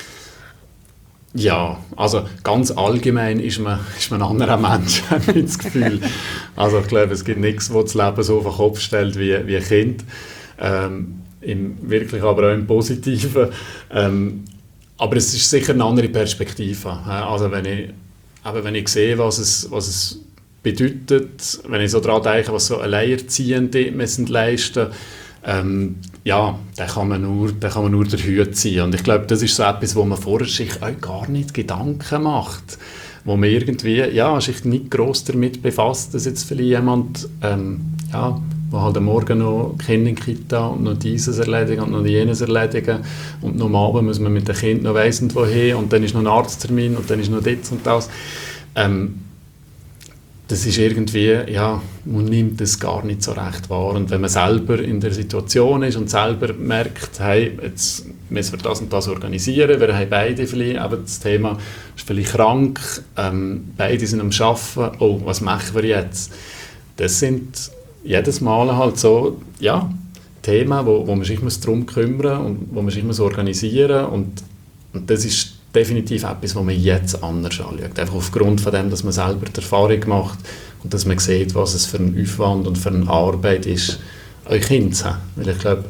Speaker 4: Ja, also ganz allgemein ist man, ist man ein anderer Mensch, habe ich das Gefühl. Also ich glaube, es gibt nichts, was das Leben so auf den Kopf stellt wie, wie ein Kind. Ähm, im, wirklich aber auch im Positiven. Ähm, aber es ist sicher eine andere Perspektive. Also wenn ich, eben wenn ich sehe, was es, was es bedeutet, wenn ich so daran denke, was so Alleinerziehende müssen leisten, ähm, ja, dann kann man nur, dann kann man nur der Hut ziehen. Und ich glaube, das ist so etwas, wo man vorher sich auch gar nicht Gedanken macht. Wo man irgendwie, ja, sich nicht gross damit befasst, dass jetzt vielleicht jemand, ähm, ja, wo halt am Morgen noch Kinder in die Kita und noch dieses erledigen und noch jenes erledigen und noch am Abend muss man mit dem Kind noch weiss nicht wohin und dann ist noch ein Arzttermin und dann ist noch das und das. Ähm, das ist irgendwie, ja, man nimmt das gar nicht so recht wahr. Und wenn man selber in der Situation ist und selber merkt, hey, jetzt müssen wir das und das organisieren, wir haben beide vielleicht, aber das Thema ist vielleicht krank, ähm, beide sind am Arbeiten, oh, was machen wir jetzt? Das sind jedes Mal halt so, ja, Themen, wo, wo man sich darum kümmern muss und wo man sich organisieren muss. Und, und das ist definitiv etwas, was man jetzt anders anschaut. Einfach aufgrund von dem, dass man selber die Erfahrung macht und dass man sieht, was es für ein Aufwand und für eine Arbeit ist, euch Kinder zu haben. Weil ich glaube,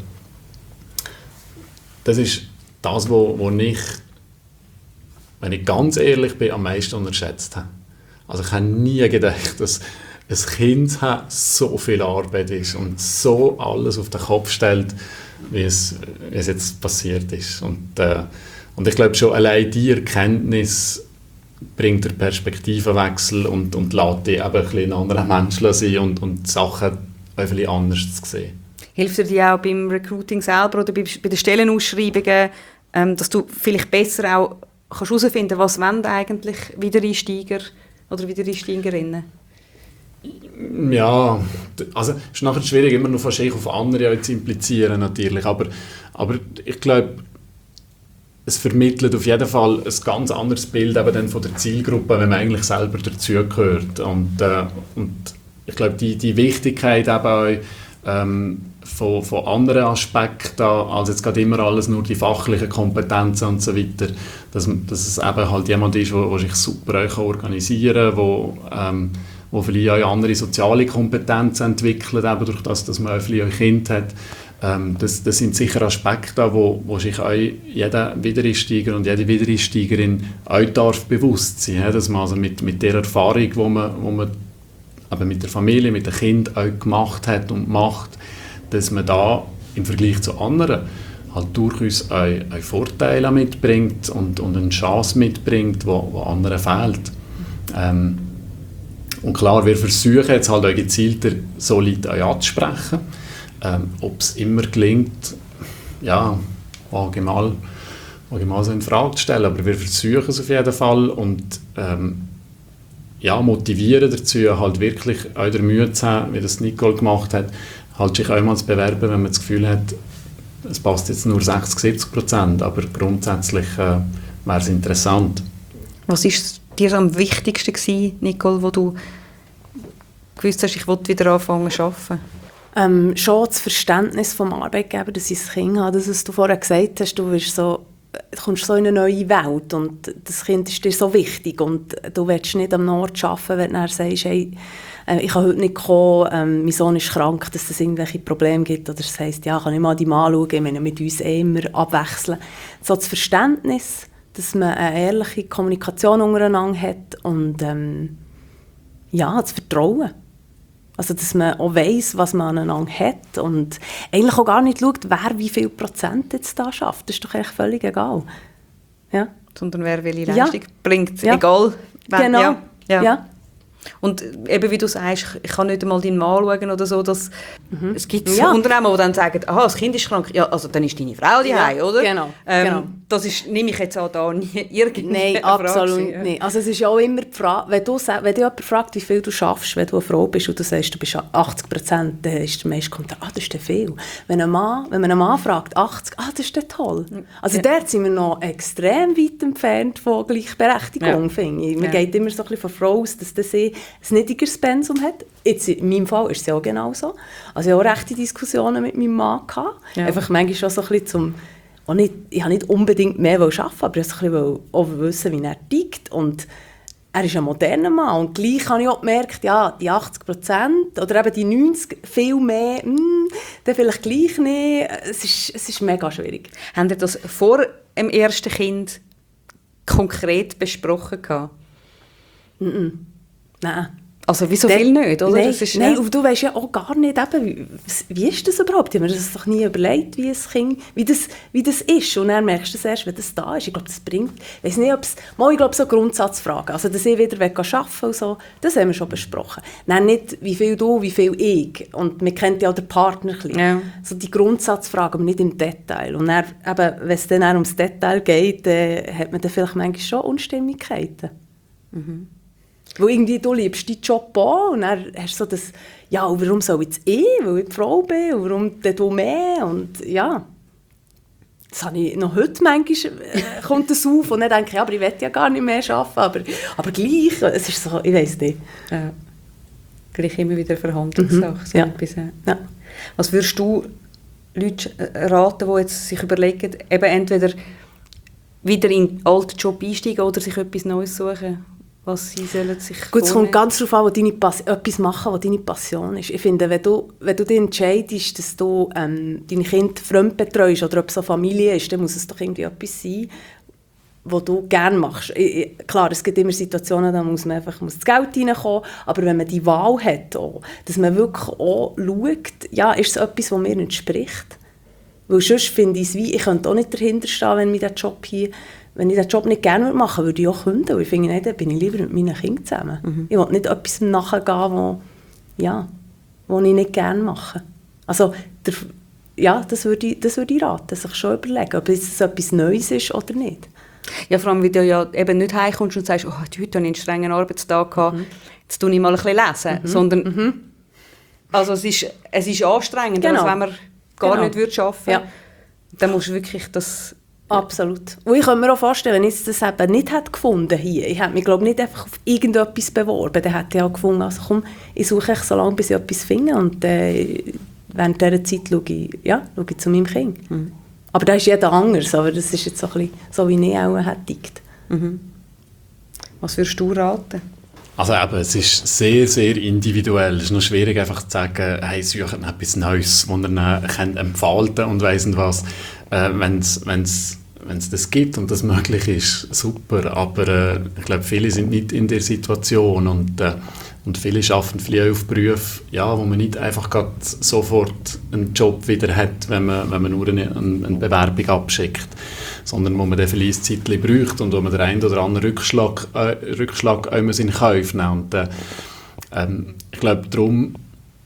Speaker 4: das ist das, was ich, wenn ich ganz ehrlich bin, am meisten unterschätzt habe. Also ich habe nie gedacht, dass ein Kind haben so viel Arbeit ist und so alles auf den Kopf stellt, wie es, wie es jetzt passiert ist. Und, äh, und ich glaube schon, allein die Erkenntnis bringt den Perspektivenwechsel und, und lässt dich eben ein bisschen ein anderer Mensch sein und, und Sachen ein bisschen anders zu sehen. Hilft
Speaker 3: dir die auch beim Recruiting selber oder bei, bei den Stellenausschreibungen, ähm, dass du vielleicht besser auch kannst herausfinden, was wollen eigentlich Wiedereinsteiger oder Wiedereinsteigerinnen?
Speaker 4: Ja, also es ist nachher schwierig, immer noch fast auf andere zu implizieren natürlich, aber, aber ich glaube, es vermittelt auf jeden Fall ein ganz anderes Bild eben dann von der Zielgruppe, wenn man eigentlich selber dazugehört. Und, äh, und ich glaube, die, die Wichtigkeit eben auch, ähm, von, von anderen Aspekten, als jetzt gerade immer alles nur die fachlichen Kompetenzen und so weiter, dass, dass es eben halt jemand ist, der sich super auch organisieren kann, wo, ähm, wo vielleicht auch andere soziale Kompetenzen entwickelt, eben durch das, dass man auch vielleicht Kind hat. Ähm, das, das sind sicher Aspekte, wo, wo sich auch jeder Wiedereinsteiger und jede Wiedereinsteigerin auch darf bewusst sein, ja, dass man also mit, mit der Erfahrung, die man, wo man eben mit der Familie, mit dem Kind auch gemacht hat und macht, dass man da im Vergleich zu anderen halt durchaus auch, auch Vorteile mitbringt und, und eine Chance mitbringt, die anderen fehlt. Ähm, und klar, wir versuchen jetzt halt auch gezielter so Leute auch anzusprechen. Ähm, ob es immer gelingt, ja, wage ich mal, wage ich mal so in Frage zu stellen, aber wir versuchen es auf jeden Fall und ähm, ja, motivieren dazu, halt wirklich auch der Mühe zu haben, wie das Nicole gemacht hat, halt sich auch mal zu bewerben, wenn man das Gefühl hat, es passt jetzt nur sechzig, siebzig Prozent, aber grundsätzlich äh, wäre es interessant.
Speaker 3: Was war dir am wichtigsten gewesen, Nicole, wo du gewusst hast, ich will wieder anfangen zu arbeiten?
Speaker 1: Ähm, schon das Verständnis vom Arbeitgeber, dass ich ein Kind habe, das, was du vorher gesagt hast, du, wirst so, du kommst so in eine neue Welt und das Kind ist dir so wichtig und du willst nicht am Ort arbeiten, wenn du dann sagst, hey, äh, ich kann heute nicht kommen, ähm, mein Sohn ist krank, dass es irgendwelche Probleme gibt oder es heisst, ja, kann ich mal die mal anschauen, wir müssen mit uns eh immer abwechseln. So das Verständnis, dass man eine ehrliche Kommunikation untereinander hat und ähm, ja, das Vertrauen. Also, dass man auch weiss, was man aneinander hat und eigentlich auch gar nicht schaut, wer wie viel Prozent jetzt da schafft. Das ist doch echt völlig egal. Ja.
Speaker 3: Sondern wer welche Leistung
Speaker 1: ja.
Speaker 3: bringt,
Speaker 1: ja.
Speaker 3: egal. Wer,
Speaker 1: genau.
Speaker 3: Ja. Ja.
Speaker 1: Ja.
Speaker 3: Und eben wie du sagst, ich kann nicht einmal deinen Mann schauen oder so, dass
Speaker 1: Mhm.
Speaker 3: es gibt
Speaker 1: Ja.
Speaker 3: Unternehmen, die dann sagen, aha, das Kind ist krank, ja, also dann ist deine Frau daheim,
Speaker 1: Ja,
Speaker 3: oder?
Speaker 1: genau,
Speaker 3: Ähm,
Speaker 1: genau.
Speaker 3: Das ist, nehme ich jetzt auch da nie irgendwie
Speaker 1: Nein,
Speaker 3: eine Frage
Speaker 1: absolut
Speaker 3: gewesen, ja.
Speaker 1: nicht. Also es ist ja auch immer die Frage, wenn, du, wenn dich jemand fragt, wie viel du schaffst, wenn du eine Frau bist und du sagst, du bist achtzig Prozent, dann ist der meiste Kommentar, ah, das ist viel. Wenn, ein Mann, wenn man einen Mann fragt, achtzig, ah, das ist dann toll. Also
Speaker 3: Ja.
Speaker 1: dort sind wir noch extrem weit entfernt von Gleichberechtigung,
Speaker 3: Ja.
Speaker 1: finde ich. Man
Speaker 3: Ja.
Speaker 1: geht immer so ein bisschen von Frau aus, dass das ein niedrigeres Pensum hat. Jetzt, in meinem Fall ist es ja auch genau so. Also ich hatte auch rechte Diskussionen mit meinem Mann gehabt.
Speaker 3: Ja.
Speaker 1: Einfach manchmal schon so ein bisschen zum... Auch nicht, ich wollte nicht unbedingt mehr arbeiten, aber ich wollte auch wissen, wie er tickt. Und er ist ein moderner Mann. Und gleich habe ich auch gemerkt, ja, die achtzig Prozent oder eben die neunzig, viel mehr, hm, dann vielleicht gleich nicht. Es ist, es ist mega schwierig.
Speaker 3: Habt ihr das vor dem ersten Kind konkret besprochen gehabt?
Speaker 1: Nein.
Speaker 3: Also wie so
Speaker 1: Dann-
Speaker 3: viel nicht, oder?
Speaker 1: Nein,
Speaker 3: Das ist,
Speaker 1: nein
Speaker 3: ja.
Speaker 1: und du weißt ja auch gar nicht, eben, wie, wie ist das überhaupt? Ich habe mir das doch nie überlegt, wie, ein kind, wie, das, wie das ist. Und dann merkst du es erst, wenn das da ist. Ich glaube, das bringt... Ich weiß nicht, ob es... Mal, ich glaube, so Grundsatzfragen. Also, dass ich wieder arbeiten will und so, das haben wir schon besprochen. Dann nicht, wie viel du, wie viel ich. Und man kennt ja auch den Partner ein bisschen.
Speaker 3: Ja.
Speaker 1: So die Grundsatzfragen, aber nicht im Detail. Und dann, eben, wenn es dann auch ums Detail geht, dann hat man dann vielleicht manchmal schon Unstimmigkeiten. Mhm. Weil irgendwie, du liebst deinen Job auch und dann hast du so das, ja, und warum soll jetzt ich, weil ich die Frau bin, und warum denn du mehr, und ja. Das habe ich noch heute manchmal, äh, kommt das auf und dann denke ich, ja, aber ich will ja gar nicht mehr arbeiten, aber, aber gleich, es ist so, ich weiss nicht.
Speaker 3: Ja. Gleich immer wieder eine Verhandlungssache.
Speaker 1: Mhm.
Speaker 3: So
Speaker 1: Ja.
Speaker 3: etwas, ja.
Speaker 1: Ja.
Speaker 3: Was würdest du Leuten raten, die jetzt sich überlegen, eben entweder wieder in den alten Job einsteigen oder sich etwas Neues suchen? Was sie sollen sich
Speaker 1: Gut, es
Speaker 3: vornehmen?
Speaker 1: kommt ganz darauf an, wo deine Pass- etwas machen, was deine Passion ist. Ich finde, wenn du, wenn du dich entscheidest, dass du ähm, deine Kinder fremd betreust oder ob es eine Familie ist, dann muss es doch irgendwie etwas sein, was du gerne machst. Ich, ich, klar, es gibt immer Situationen, da muss man einfach muss das Geld reinkommen, aber wenn man die Wahl hat, auch, dass man wirklich auch schaut, ja, ist es etwas, was mir entspricht? Weil sonst finde ich es wie, ich könnte auch nicht dahinter stehen, wenn mir der Job hier, wenn ich den Job nicht gerne machen würde, würde ich auch kündigen. Weil ich finde, nicht, dann bin ich lieber mit meinen Kindern zusammen. Mhm. Ich will nicht etwas nachgehen, wo, ja, wo ich nicht gerne mache. Also, der, ja, das würde ich, das würde ich raten, sich schon überlegen, ob es etwas Neues ist oder nicht.
Speaker 3: Ja, vor allem, weil du ja eben nicht heimkommst und sagst, oh, heute habe ich einen strengen Arbeitstag gehabt, mhm. jetzt tue ich mal ein bisschen lesen, mhm. sondern mhm. also es ist, es ist anstrengend, genau. als wenn man gar genau. nicht würde arbeiten würde. Ja. Dann musst du wirklich das...
Speaker 1: Absolut. Und ich kann mir auch vorstellen, wenn ich das eben nicht hätte gefunden hier, ich hätte mich, glaube ich, nicht einfach auf irgendetwas beworben, dann hätte ich auch gefunden, also komm, ich suche echt so lange, bis ich etwas finde und äh, während dieser Zeit schaue ich, ja, schaue ich zu meinem Kind. Mhm. Aber da ist jeder anders, aber das ist jetzt so, ein bisschen, so wie ich auch hätte.
Speaker 3: Mhm. Was würdest du raten?
Speaker 4: Also eben, es ist sehr, sehr individuell. Es ist noch schwierig, einfach zu sagen, hey, sucht etwas Neues, das ihr könnt entfalten und weiss nicht was. Äh, wenn es das gibt und das möglich ist, super. Aber äh, ich glaube, viele sind nicht in der Situation und, äh, und viele arbeiten vielleicht auf Berufe, ja, wo man nicht einfach sofort einen Job wieder hat, wenn man, wenn man nur eine, eine Bewerbung abschickt, sondern wo man dann vielleicht ein Zeitchen braucht und wo man den einen oder anderen Rückschlag, äh, Rückschlag auch in Kauf nimmt. Und, äh, ähm, ich glaube, darum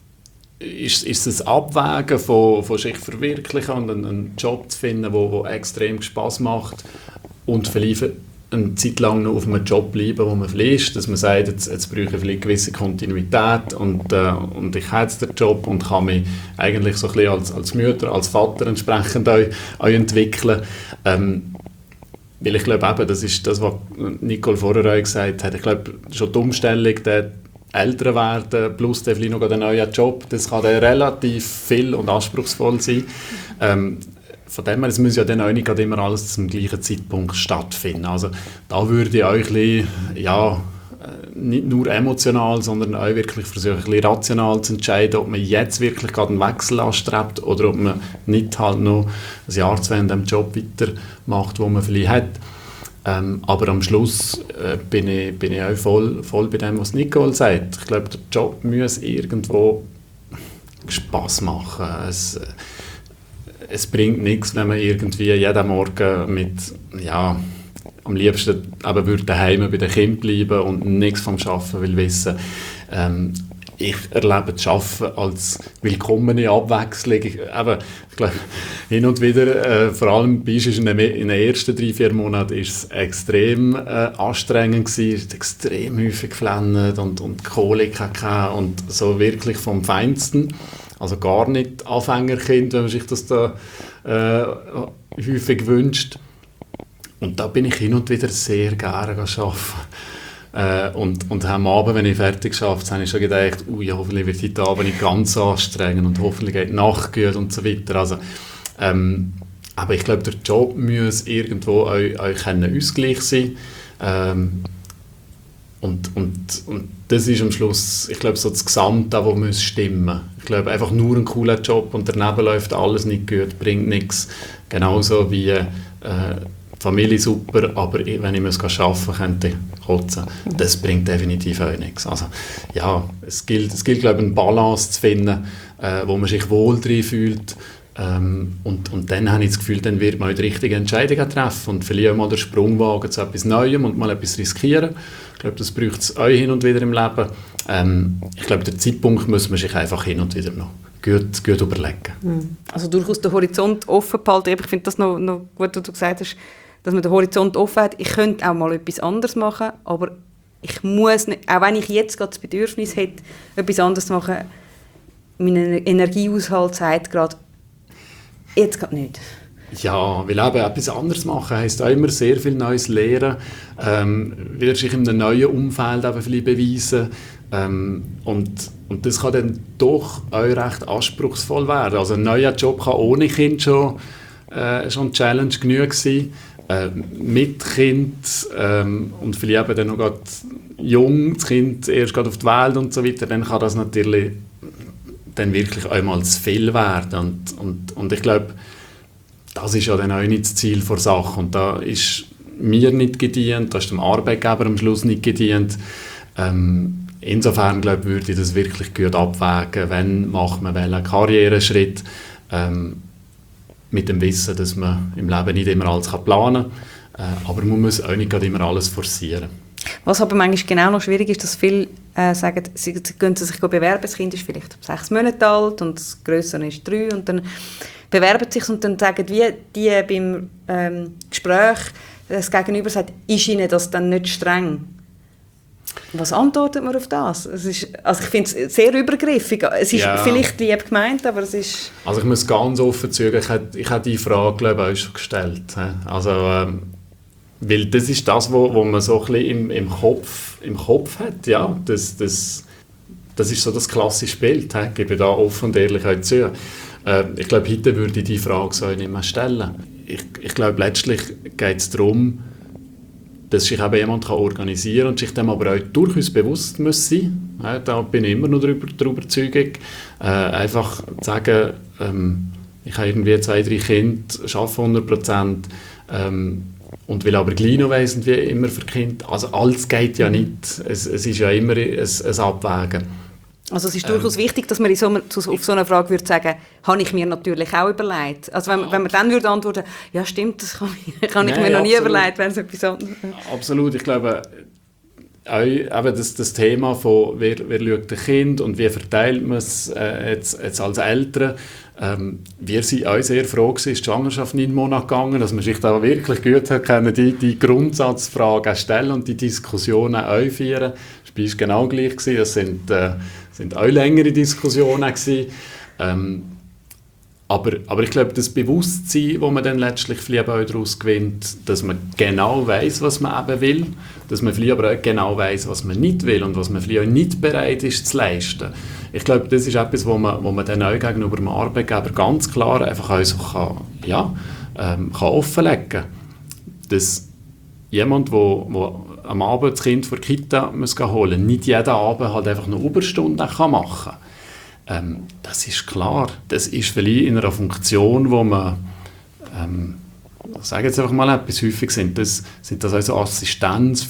Speaker 4: ist, ist es ein Abwägen von, von sich verwirklichen und einen, einen Job zu finden, der wo, wo extrem Spass macht und vielleicht eine Zeit lang noch auf einem Job bleiben, wo man vielleicht ist, dass man sagt, jetzt, jetzt brauche ich vielleicht eine gewisse Kontinuität und, äh, und ich habe jetzt den Job und kann mich eigentlich so ein bisschen als, als Mutter, als Vater entsprechend auch, auch entwickeln. Ähm, weil ich glaube eben, das ist das, was Nicole vorher auch gesagt hat, ich glaube schon die Umstellung, der älter werden plus dann vielleicht noch einen neuen Job, das kann dann relativ viel und anspruchsvoll sein. Ähm, Von dem her, es muss ja dann auch nicht immer alles zum gleichen Zeitpunkt stattfinden. Also da würde ich auch ein bisschen, ja, nicht nur emotional, sondern auch wirklich versuchen, ein bisschen rational zu entscheiden, ob man jetzt wirklich gerade einen Wechsel anstrebt oder ob man nicht halt noch ein Jahr, zwei in dem Job weitermacht, den man vielleicht hat. Ähm, aber am Schluss äh, bin, ich, bin ich auch voll, voll bei dem, was Nicole sagt. Ich glaube, der Job muss irgendwo Spass machen. Es, Es bringt nichts, wenn man irgendwie jeden Morgen mit, ja, am liebsten aber würde daheim bei den Kindern bleiben und nichts vom Arbeiten will wissen. Ähm, ich erlebe das Arbeiten als willkommene Abwechslung. Ich, eben, ich glaube, hin und wieder, äh, vor allem bei uns in den, in den ersten drei, vier Monaten, ist es extrem äh, anstrengend gewesen. Es ist extrem häufig geflennt und, und Kolik gehabt und so wirklich vom Feinsten. Also gar nicht Anfängerkind, wenn man sich das da äh, häufig wünscht. Und da bin ich hin und wieder sehr gerne arbeiten. Äh, und, und am Abend, wenn ich fertig geschafft habe, habe ich schon gedacht, ui, hoffentlich wird heute Abend nicht ganz anstrengend und hoffentlich geht die Nacht gut und so weiter. Also, ähm, aber ich glaube, der Job muss irgendwo auch, auch ein Ausgleich sein. Ähm, Und, und, und das ist am Schluss, ich glaube, so das Gesamte, das muss stimmen. Ich glaube, einfach nur ein cooler Job und daneben läuft alles nicht gut, bringt nichts. Genauso wie äh, Familie super, aber wenn ich muss arbeiten muss, könnte ich kotzen. Das bringt definitiv auch nichts. Also, ja, es gilt, es gilt, glaube ich, eine Balance zu finden, äh, wo man sich wohl drin fühlt. Ähm, und, und dann habe ich das Gefühl, dann wird man die richtigen Entscheidungen treffen und vielleicht auch mal den Sprung wagen zu etwas Neuem und mal etwas riskieren. Ich glaube, das braucht es auch hin und wieder im Leben. Ähm, ich glaube, den Zeitpunkt muss man sich einfach hin und wieder noch gut, gut überlegen.
Speaker 3: Also durchaus den Horizont offen behalten. Ich finde das noch, noch gut, was du gesagt hast, dass man den Horizont offen hat. Ich könnte auch mal etwas anderes machen, aber ich muss nicht, auch wenn ich jetzt gerade das Bedürfnis hätte, etwas anderes zu machen, mein Energiehaushalt sagt gerade, jetzt gerade nicht.
Speaker 4: Ja, weil eben etwas anderes machen heisst auch immer sehr viel Neues lernen, ähm, wieder sich in einem neuen Umfeld eben vielleicht beweisen ähm, und, und das kann dann doch auch recht anspruchsvoll werden. Also ein neuer Job kann ohne Kind schon, äh, schon Challenge genug sein, äh, mit Kind ähm, und vielleicht eben dann noch gerade jung, das Kind erst gerade auf die Welt und so weiter, dann kann das natürlich dann wirklich einmal zu viel werden und, und, und ich glaube, das ist ja dann auch nicht das Ziel der Sache und da ist mir nicht gedient, da ist dem Arbeitgeber am Schluss nicht gedient. Ähm, insofern glaube ich, würde ich das wirklich gut abwägen, wenn macht man welchen Karriereschritt ähm, mit dem Wissen, dass man im Leben nicht immer alles planen kann, äh, aber man muss auch nicht immer alles forcieren.
Speaker 3: Was aber manchmal genau noch schwierig ist, dass viele äh, sagen, sie, sie können sich bewerben, das Kind ist vielleicht sechs Monate alt und das Grössere ist drei und dann bewerben sich und dann sagen wie die beim ähm, Gespräch, das Gegenüber sagt, ist Ihnen das dann nicht streng? Was antwortet man auf das? Es ist, also ich finde es sehr übergriffig. Es ist ja. vielleicht lieb gemeint, aber es ist...
Speaker 4: Also ich muss ganz offen zugeben, ich habe ich die Frage, glaube ich, auch schon gestellt. Also, ähm, weil das ist das, wo, wo man so ein bisschen im, im, Kopf, im Kopf hat. Ja, das, das, das ist so das klassische Bild. Ich gebe da offen und ehrlich zu. Äh, ich glaube, heute würde ich diese Frage so nicht mehr stellen. Ich, ich glaube, letztlich geht es darum, dass sich eben jemand kann organisieren kann und sich dem aber auch durchaus bewusst muss sein. Ja, da bin ich immer noch darüber, der Überzeugung. Äh, einfach zu sagen, ähm, ich habe irgendwie zwei, drei Kinder, arbeite hundert Prozent ähm, und will aber gleich noch weiss, wie immer für Kinder. Also alles geht ja nicht. Es, es ist ja immer ein, ein Abwägen.
Speaker 3: Also es ist durchaus ähm, wichtig, dass man in so, auf so eine Frage würde sagen, habe ich mir natürlich auch überlegt. Also wenn, wenn man dann würde antworten, ja stimmt, das kann ich, kann ich Nein, mir noch nie absolut. überlegt, wenn es etwas anderes ist.
Speaker 4: Absolut, ich glaube, auch, eben das, das Thema von wer, wer schaut ein Kind und wie verteilt man es äh, jetzt, jetzt als Eltern. Ähm, wir waren auch sehr froh, dass die Schwangerschaft neun Monate gegangen, dass man sich da wirklich gut hat können, die, die Grundsatzfragen stellen und die Diskussionen auch führen. Das war genau gleich. Das sind, äh, sind auch längere Diskussionen gewesen. Ähm, aber, aber ich glaube, das Bewusstsein, das man dann letztlich vielleicht auch daraus gewinnt, dass man genau weiss, was man eben will, dass man vielleicht aber auch genau weiss, was man nicht will und was man vielleicht auch nicht bereit ist zu leisten. Ich glaube, das ist etwas, wo man, wo man dann auch gegenüber dem Arbeitgeber ganz klar einfach auch so kann, ja, ähm, kann offenlegen kann. Dass jemand, der am Abend das Kind vor der Kita muss holen muss, nicht jeden Abend halt einfach noch Überstunden machen kann. Ähm, das ist klar. Das ist vielleicht in einer Funktion, wo man, ähm, ich sage jetzt einfach mal etwas, häufig sind das, sind das also Assistenz-,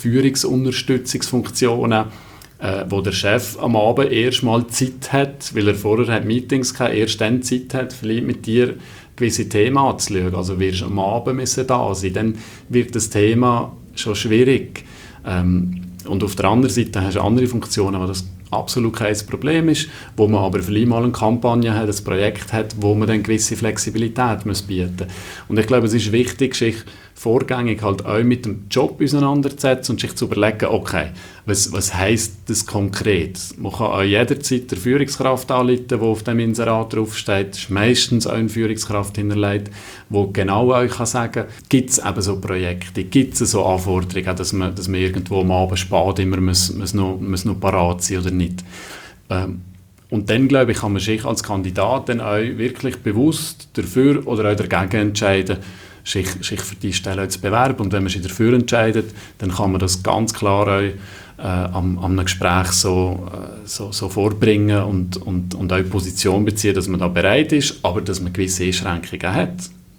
Speaker 4: Führungsunterstützungsfunktionen, äh, wo der Chef am Abend erst mal Zeit hat, weil er vorher hat Meetings hatte, erst dann Zeit hat, vielleicht mit dir gewisse Themen anzuschauen. Also wirst du am Abend müssen da sein, dann wird das Thema schon schwierig. Ähm, und auf der anderen Seite hast du andere Funktionen, wo das absolut kein Problem ist, wo man aber vielleicht mal eine Kampagne hat, ein Projekt hat, wo man dann gewisse Flexibilität muss bieten muss. Und ich glaube, es ist wichtig, sich vorgängig halt auch mit dem Job auseinanderzusetzen und sich zu überlegen, okay, was, was heisst das konkret? Man kann auch jederzeit der Führungskraft anrufen, die auf dem Inserat draufsteht. Es ist meistens auch eine Führungskraft hinterlegt, die genau euch kann sagen, gibt es eben so Projekte, gibt es so Anforderungen, dass man, dass man irgendwo am Abend spät immer muss, muss noch, muss noch parat sein oder nicht. Ähm, und dann, glaube ich, kann man sich als Kandidat dann auch wirklich bewusst dafür oder auch dagegen entscheiden, sich, sich für diese Stelle zu bewerben. Und wenn man sich dafür entscheidet, dann kann man das ganz klar auch äh, am, am Gespräch so, äh, so, so vorbringen und, und, und auch Position beziehen, dass man da bereit ist, aber dass man gewisse Einschränkungen hat.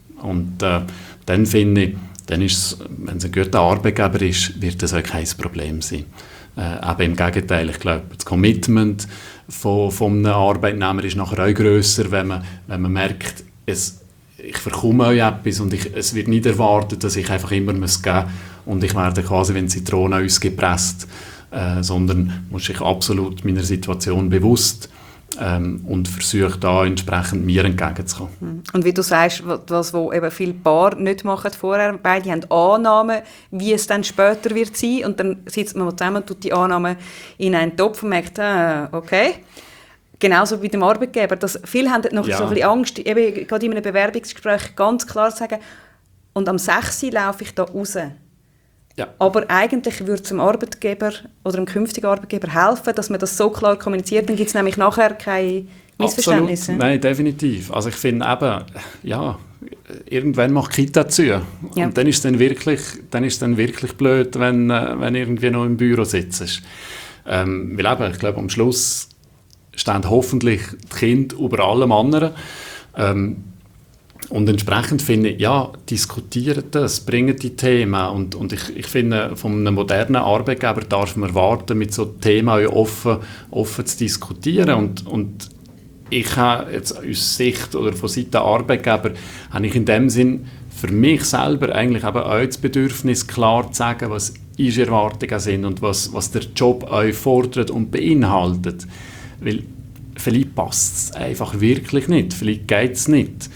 Speaker 4: Und äh, dann finde ich, dann ist es, wenn es ein guter Arbeitgeber ist, wird das auch kein Problem sein. Äh, eben im Gegenteil, ich glaube, das Commitment von, von einem Arbeitnehmer ist nachher auch grösser, wenn man, wenn man merkt, es ich verkomme euch etwas und ich, es wird nicht erwartet, dass ich einfach immer geben muss und ich werde quasi wie eine Zitrone ausgepresst, äh, sondern muss ich absolut meiner Situation bewusst ähm, und versuche da entsprechend mir entgegenzukommen.
Speaker 3: Und wie du sagst, was wo eben viele Paare nicht machen vorher, beide haben Annahmen, wie es dann später wird sein und dann sitzt man zusammen, tut die Annahmen in einen Topf und merkt, ah, okay. Genauso wie dem Arbeitgeber. Dass viele haben noch ja. so ein bisschen Angst, eben gerade in einem Bewerbungsgespräch ganz klar zu sagen, und am sechs Uhr laufe ich da raus. Ja. Aber eigentlich würde es dem Arbeitgeber oder dem künftigen Arbeitgeber helfen, dass man das so klar kommuniziert, dann gibt es nämlich nachher keine Missverständnisse.
Speaker 4: Absolut. Nein, definitiv. Also ich finde eben, ja, irgendwann macht Kita zu. Ja. Und dann ist es dann wirklich, dann ist es dann wirklich blöd, wenn, wenn irgendwie noch im Büro sitzt. Ähm, weil eben, ich glaube, am Schluss stehen hoffentlich die Kinder über allem anderen. Ähm, und entsprechend finde ich, ja, diskutiert das, bringen die Themen. Und, und ich, ich finde, von einem modernen Arbeitgeber darf man erwarten, mit so Themen offen, offen zu diskutieren. Und, und ich habe jetzt aus Sicht oder von Seiten der Arbeitgeber, habe ich in dem Sinn für mich selber eigentlich eben auch das Bedürfnis, klar zu sagen, was unsere Erwartungen sind und was, was der Job euch fordert und beinhaltet. Weil vielleicht passt es einfach wirklich nicht, vielleicht geht es nicht.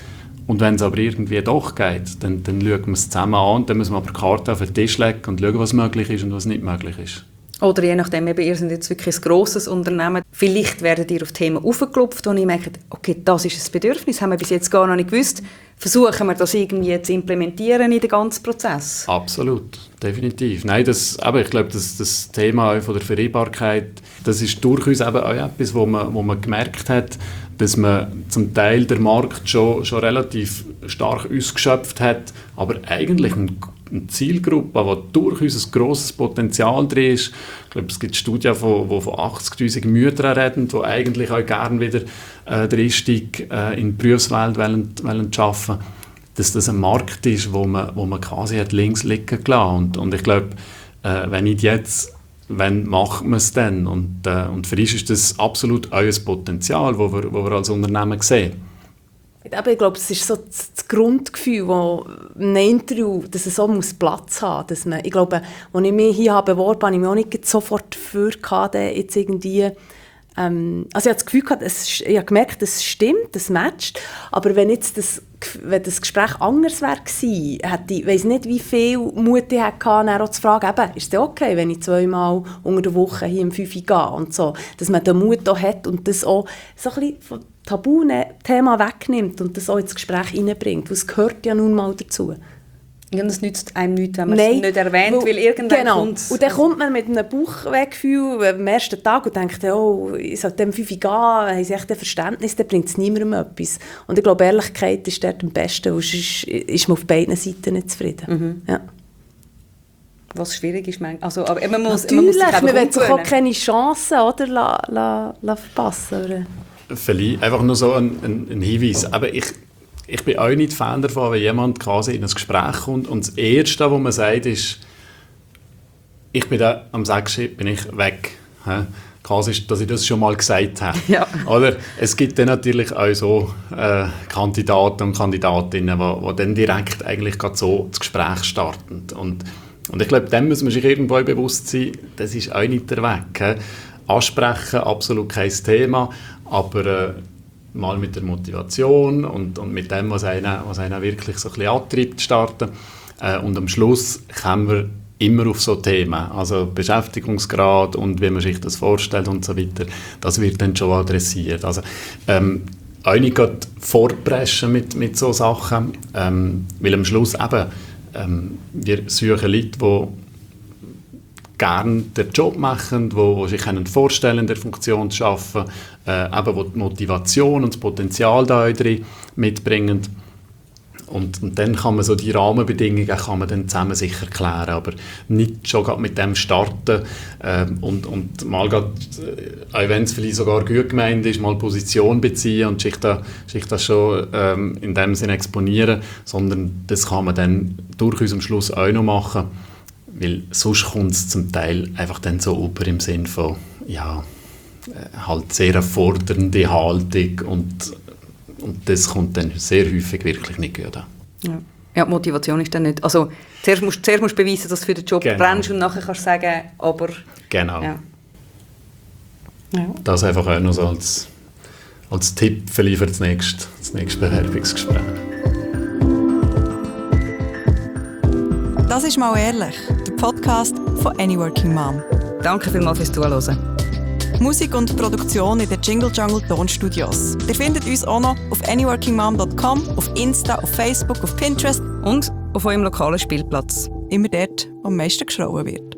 Speaker 4: Und wenn es aber irgendwie doch geht, dann, dann schauen wir es zusammen an und dann müssen wir aber die Karte auf den Tisch legen und schauen, was möglich ist und was nicht möglich ist.
Speaker 3: Oder je nachdem, eben, ihr seid jetzt wirklich ein grosses Unternehmen, vielleicht werdet ihr auf Themen aufgeklopft, wo ihr merkt, okay, das ist ein Bedürfnis, haben wir bis jetzt gar noch nicht gewusst. Versuchen wir das irgendwie zu implementieren in den ganzen Prozess?
Speaker 4: Absolut, definitiv. Nein, das, aber ich glaube, das, das Thema von der Vereinbarkeit, das ist durchaus eben auch etwas, wo man, wo man gemerkt hat, dass man zum Teil der Markt schon, schon relativ stark ausgeschöpft hat, aber eigentlich ein eine Zielgruppe, wo durchaus ein grosses Potenzial drin ist. Ich glaube, es gibt Studien, die von, von achtzigtausend Müttern reden, die eigentlich auch gerne wieder äh, den Einstieg äh, in die Berufswelt wollen, wollen schaffen, dass das ein Markt ist, wo man, wo man quasi hat links liegen gelassen. Und, und ich glaube, äh, wenn nicht jetzt, wann macht man es dann? Und, äh, und für uns ist das absolut euer Potenzial, das wir, wo wir als Unternehmen sehen.
Speaker 1: Aber ich glaube, es ist so das, das Grundgefühl, wo ein Interview, dass es so muss Platz haben muss. Ich glaube, als ich mich hier habe beworben habe, habe ich mich auch nicht sofort dafür gehabt, jetzt irgendwie... Ähm, also ich habe das Gefühl gehabt, es, ich habe gemerkt, es stimmt, es matcht. Aber wenn jetzt das, wenn das Gespräch anders wäre gewesen, hätte ich, weiss nicht, wie viel Mut ich hatte, dann auch zu fragen, eben, ist es okay, wenn ich zweimal unter der Woche hier im fünf gehe und so. Dass man den Mut auch hat und das auch so ein bisschen vom Tabu-Thema wegnimmt und das auch ins Gespräch reinbringt. Das gehört ja nun mal dazu.
Speaker 3: Ja, das nützt einem nichts, wenn man es nicht erwähnt, weil, weil irgendwann
Speaker 1: genau.
Speaker 3: kommt's.
Speaker 1: Und dann kommt man mit einem Bauchwehgefühl am ersten Tag und denkt, oh, ich sollte dem fünf gehen, haben sie echt ein Verständnis, dann bringt es niemandem etwas. Und ich glaube, Ehrlichkeit ist dort am besten, sonst ist, ist man auf beiden Seiten nicht zufrieden. Mhm. Ja.
Speaker 3: Was schwierig ist, also, aber man muss,
Speaker 1: natürlich,
Speaker 3: man muss sich einfach
Speaker 1: man will sich auch
Speaker 3: umgewöhnen.
Speaker 1: keine Chancen oder, la, la, la verpassen. Oder?
Speaker 4: Vielleicht einfach nur so ein, ein, ein Hinweis. Aber ich, ich bin auch nicht Fan davon, wenn jemand quasi in ein Gespräch kommt und das Erste, was man sagt, ist, ich bin da am sechs bin ich weg. He? Quasi, dass ich das schon mal gesagt habe.
Speaker 3: Ja.
Speaker 4: Oder es gibt dann natürlich auch so äh, Kandidaten und Kandidatinnen, die, die dann direkt eigentlich gerade so das Gespräch starten. Und, und ich glaube, dem muss man sich irgendwo bewusst sein, das ist auch nicht der Weg. He? Ansprechen, absolut kein Thema, aber äh, mal mit der Motivation und, und mit dem, was einen, was einen wirklich so ein bisschen antreibt, starten. Äh, und am Schluss kommen wir immer auf so Themen, also Beschäftigungsgrad und wie man sich das vorstellt und so weiter, das wird dann schon adressiert. Also ähm, auch nicht gerade vorpreschen mit, mit so Sachen, ähm, weil am Schluss eben, ähm, wir suchen Leute, die gerne den Job machen, die sich vorstellen können, der Funktion zu arbeiten, äh, eben, die die Motivation und das Potenzial da drin mitbringen. Und, und dann kann man so die Rahmenbedingungen kann man dann zusammen sicher klären, aber nicht schon gerade mit dem starten äh, und, und mal grad, äh, auch wenn es vielleicht sogar gut gemeint ist, mal Position beziehen und sich da, sich da schon ähm, in dem Sinne exponieren, sondern das kann man dann durchaus am Schluss auch noch machen, weil sonst kommt es zum Teil einfach dann so über im Sinn von, ja, äh, halt sehr fordernde Haltung und Und das kommt dann sehr häufig wirklich nicht gut an.
Speaker 3: Ja, ja, die Motivation ist dann nicht... Also, zuerst musst, zuerst musst du beweisen, dass du für den Job
Speaker 4: genau.
Speaker 3: brennst und nachher kannst du sagen, aber...
Speaker 4: Genau.
Speaker 3: Ja. Ja.
Speaker 4: Das einfach auch noch so als, als Tipp für das nächste, das nächste Bewerbungsgespräch.
Speaker 2: Das ist «Mal ehrlich», der Podcast von Any Working Mom.
Speaker 3: Danke vielmals fürs Zuhören.
Speaker 2: Musik und Produktion in den Jingle Jungle Tonstudios. Ihr findet uns auch noch auf anyworkingmom dot com, auf Insta, auf Facebook, auf Pinterest
Speaker 3: und auf eurem lokalen Spielplatz.
Speaker 2: Immer dort, wo am meisten geschrauen wird.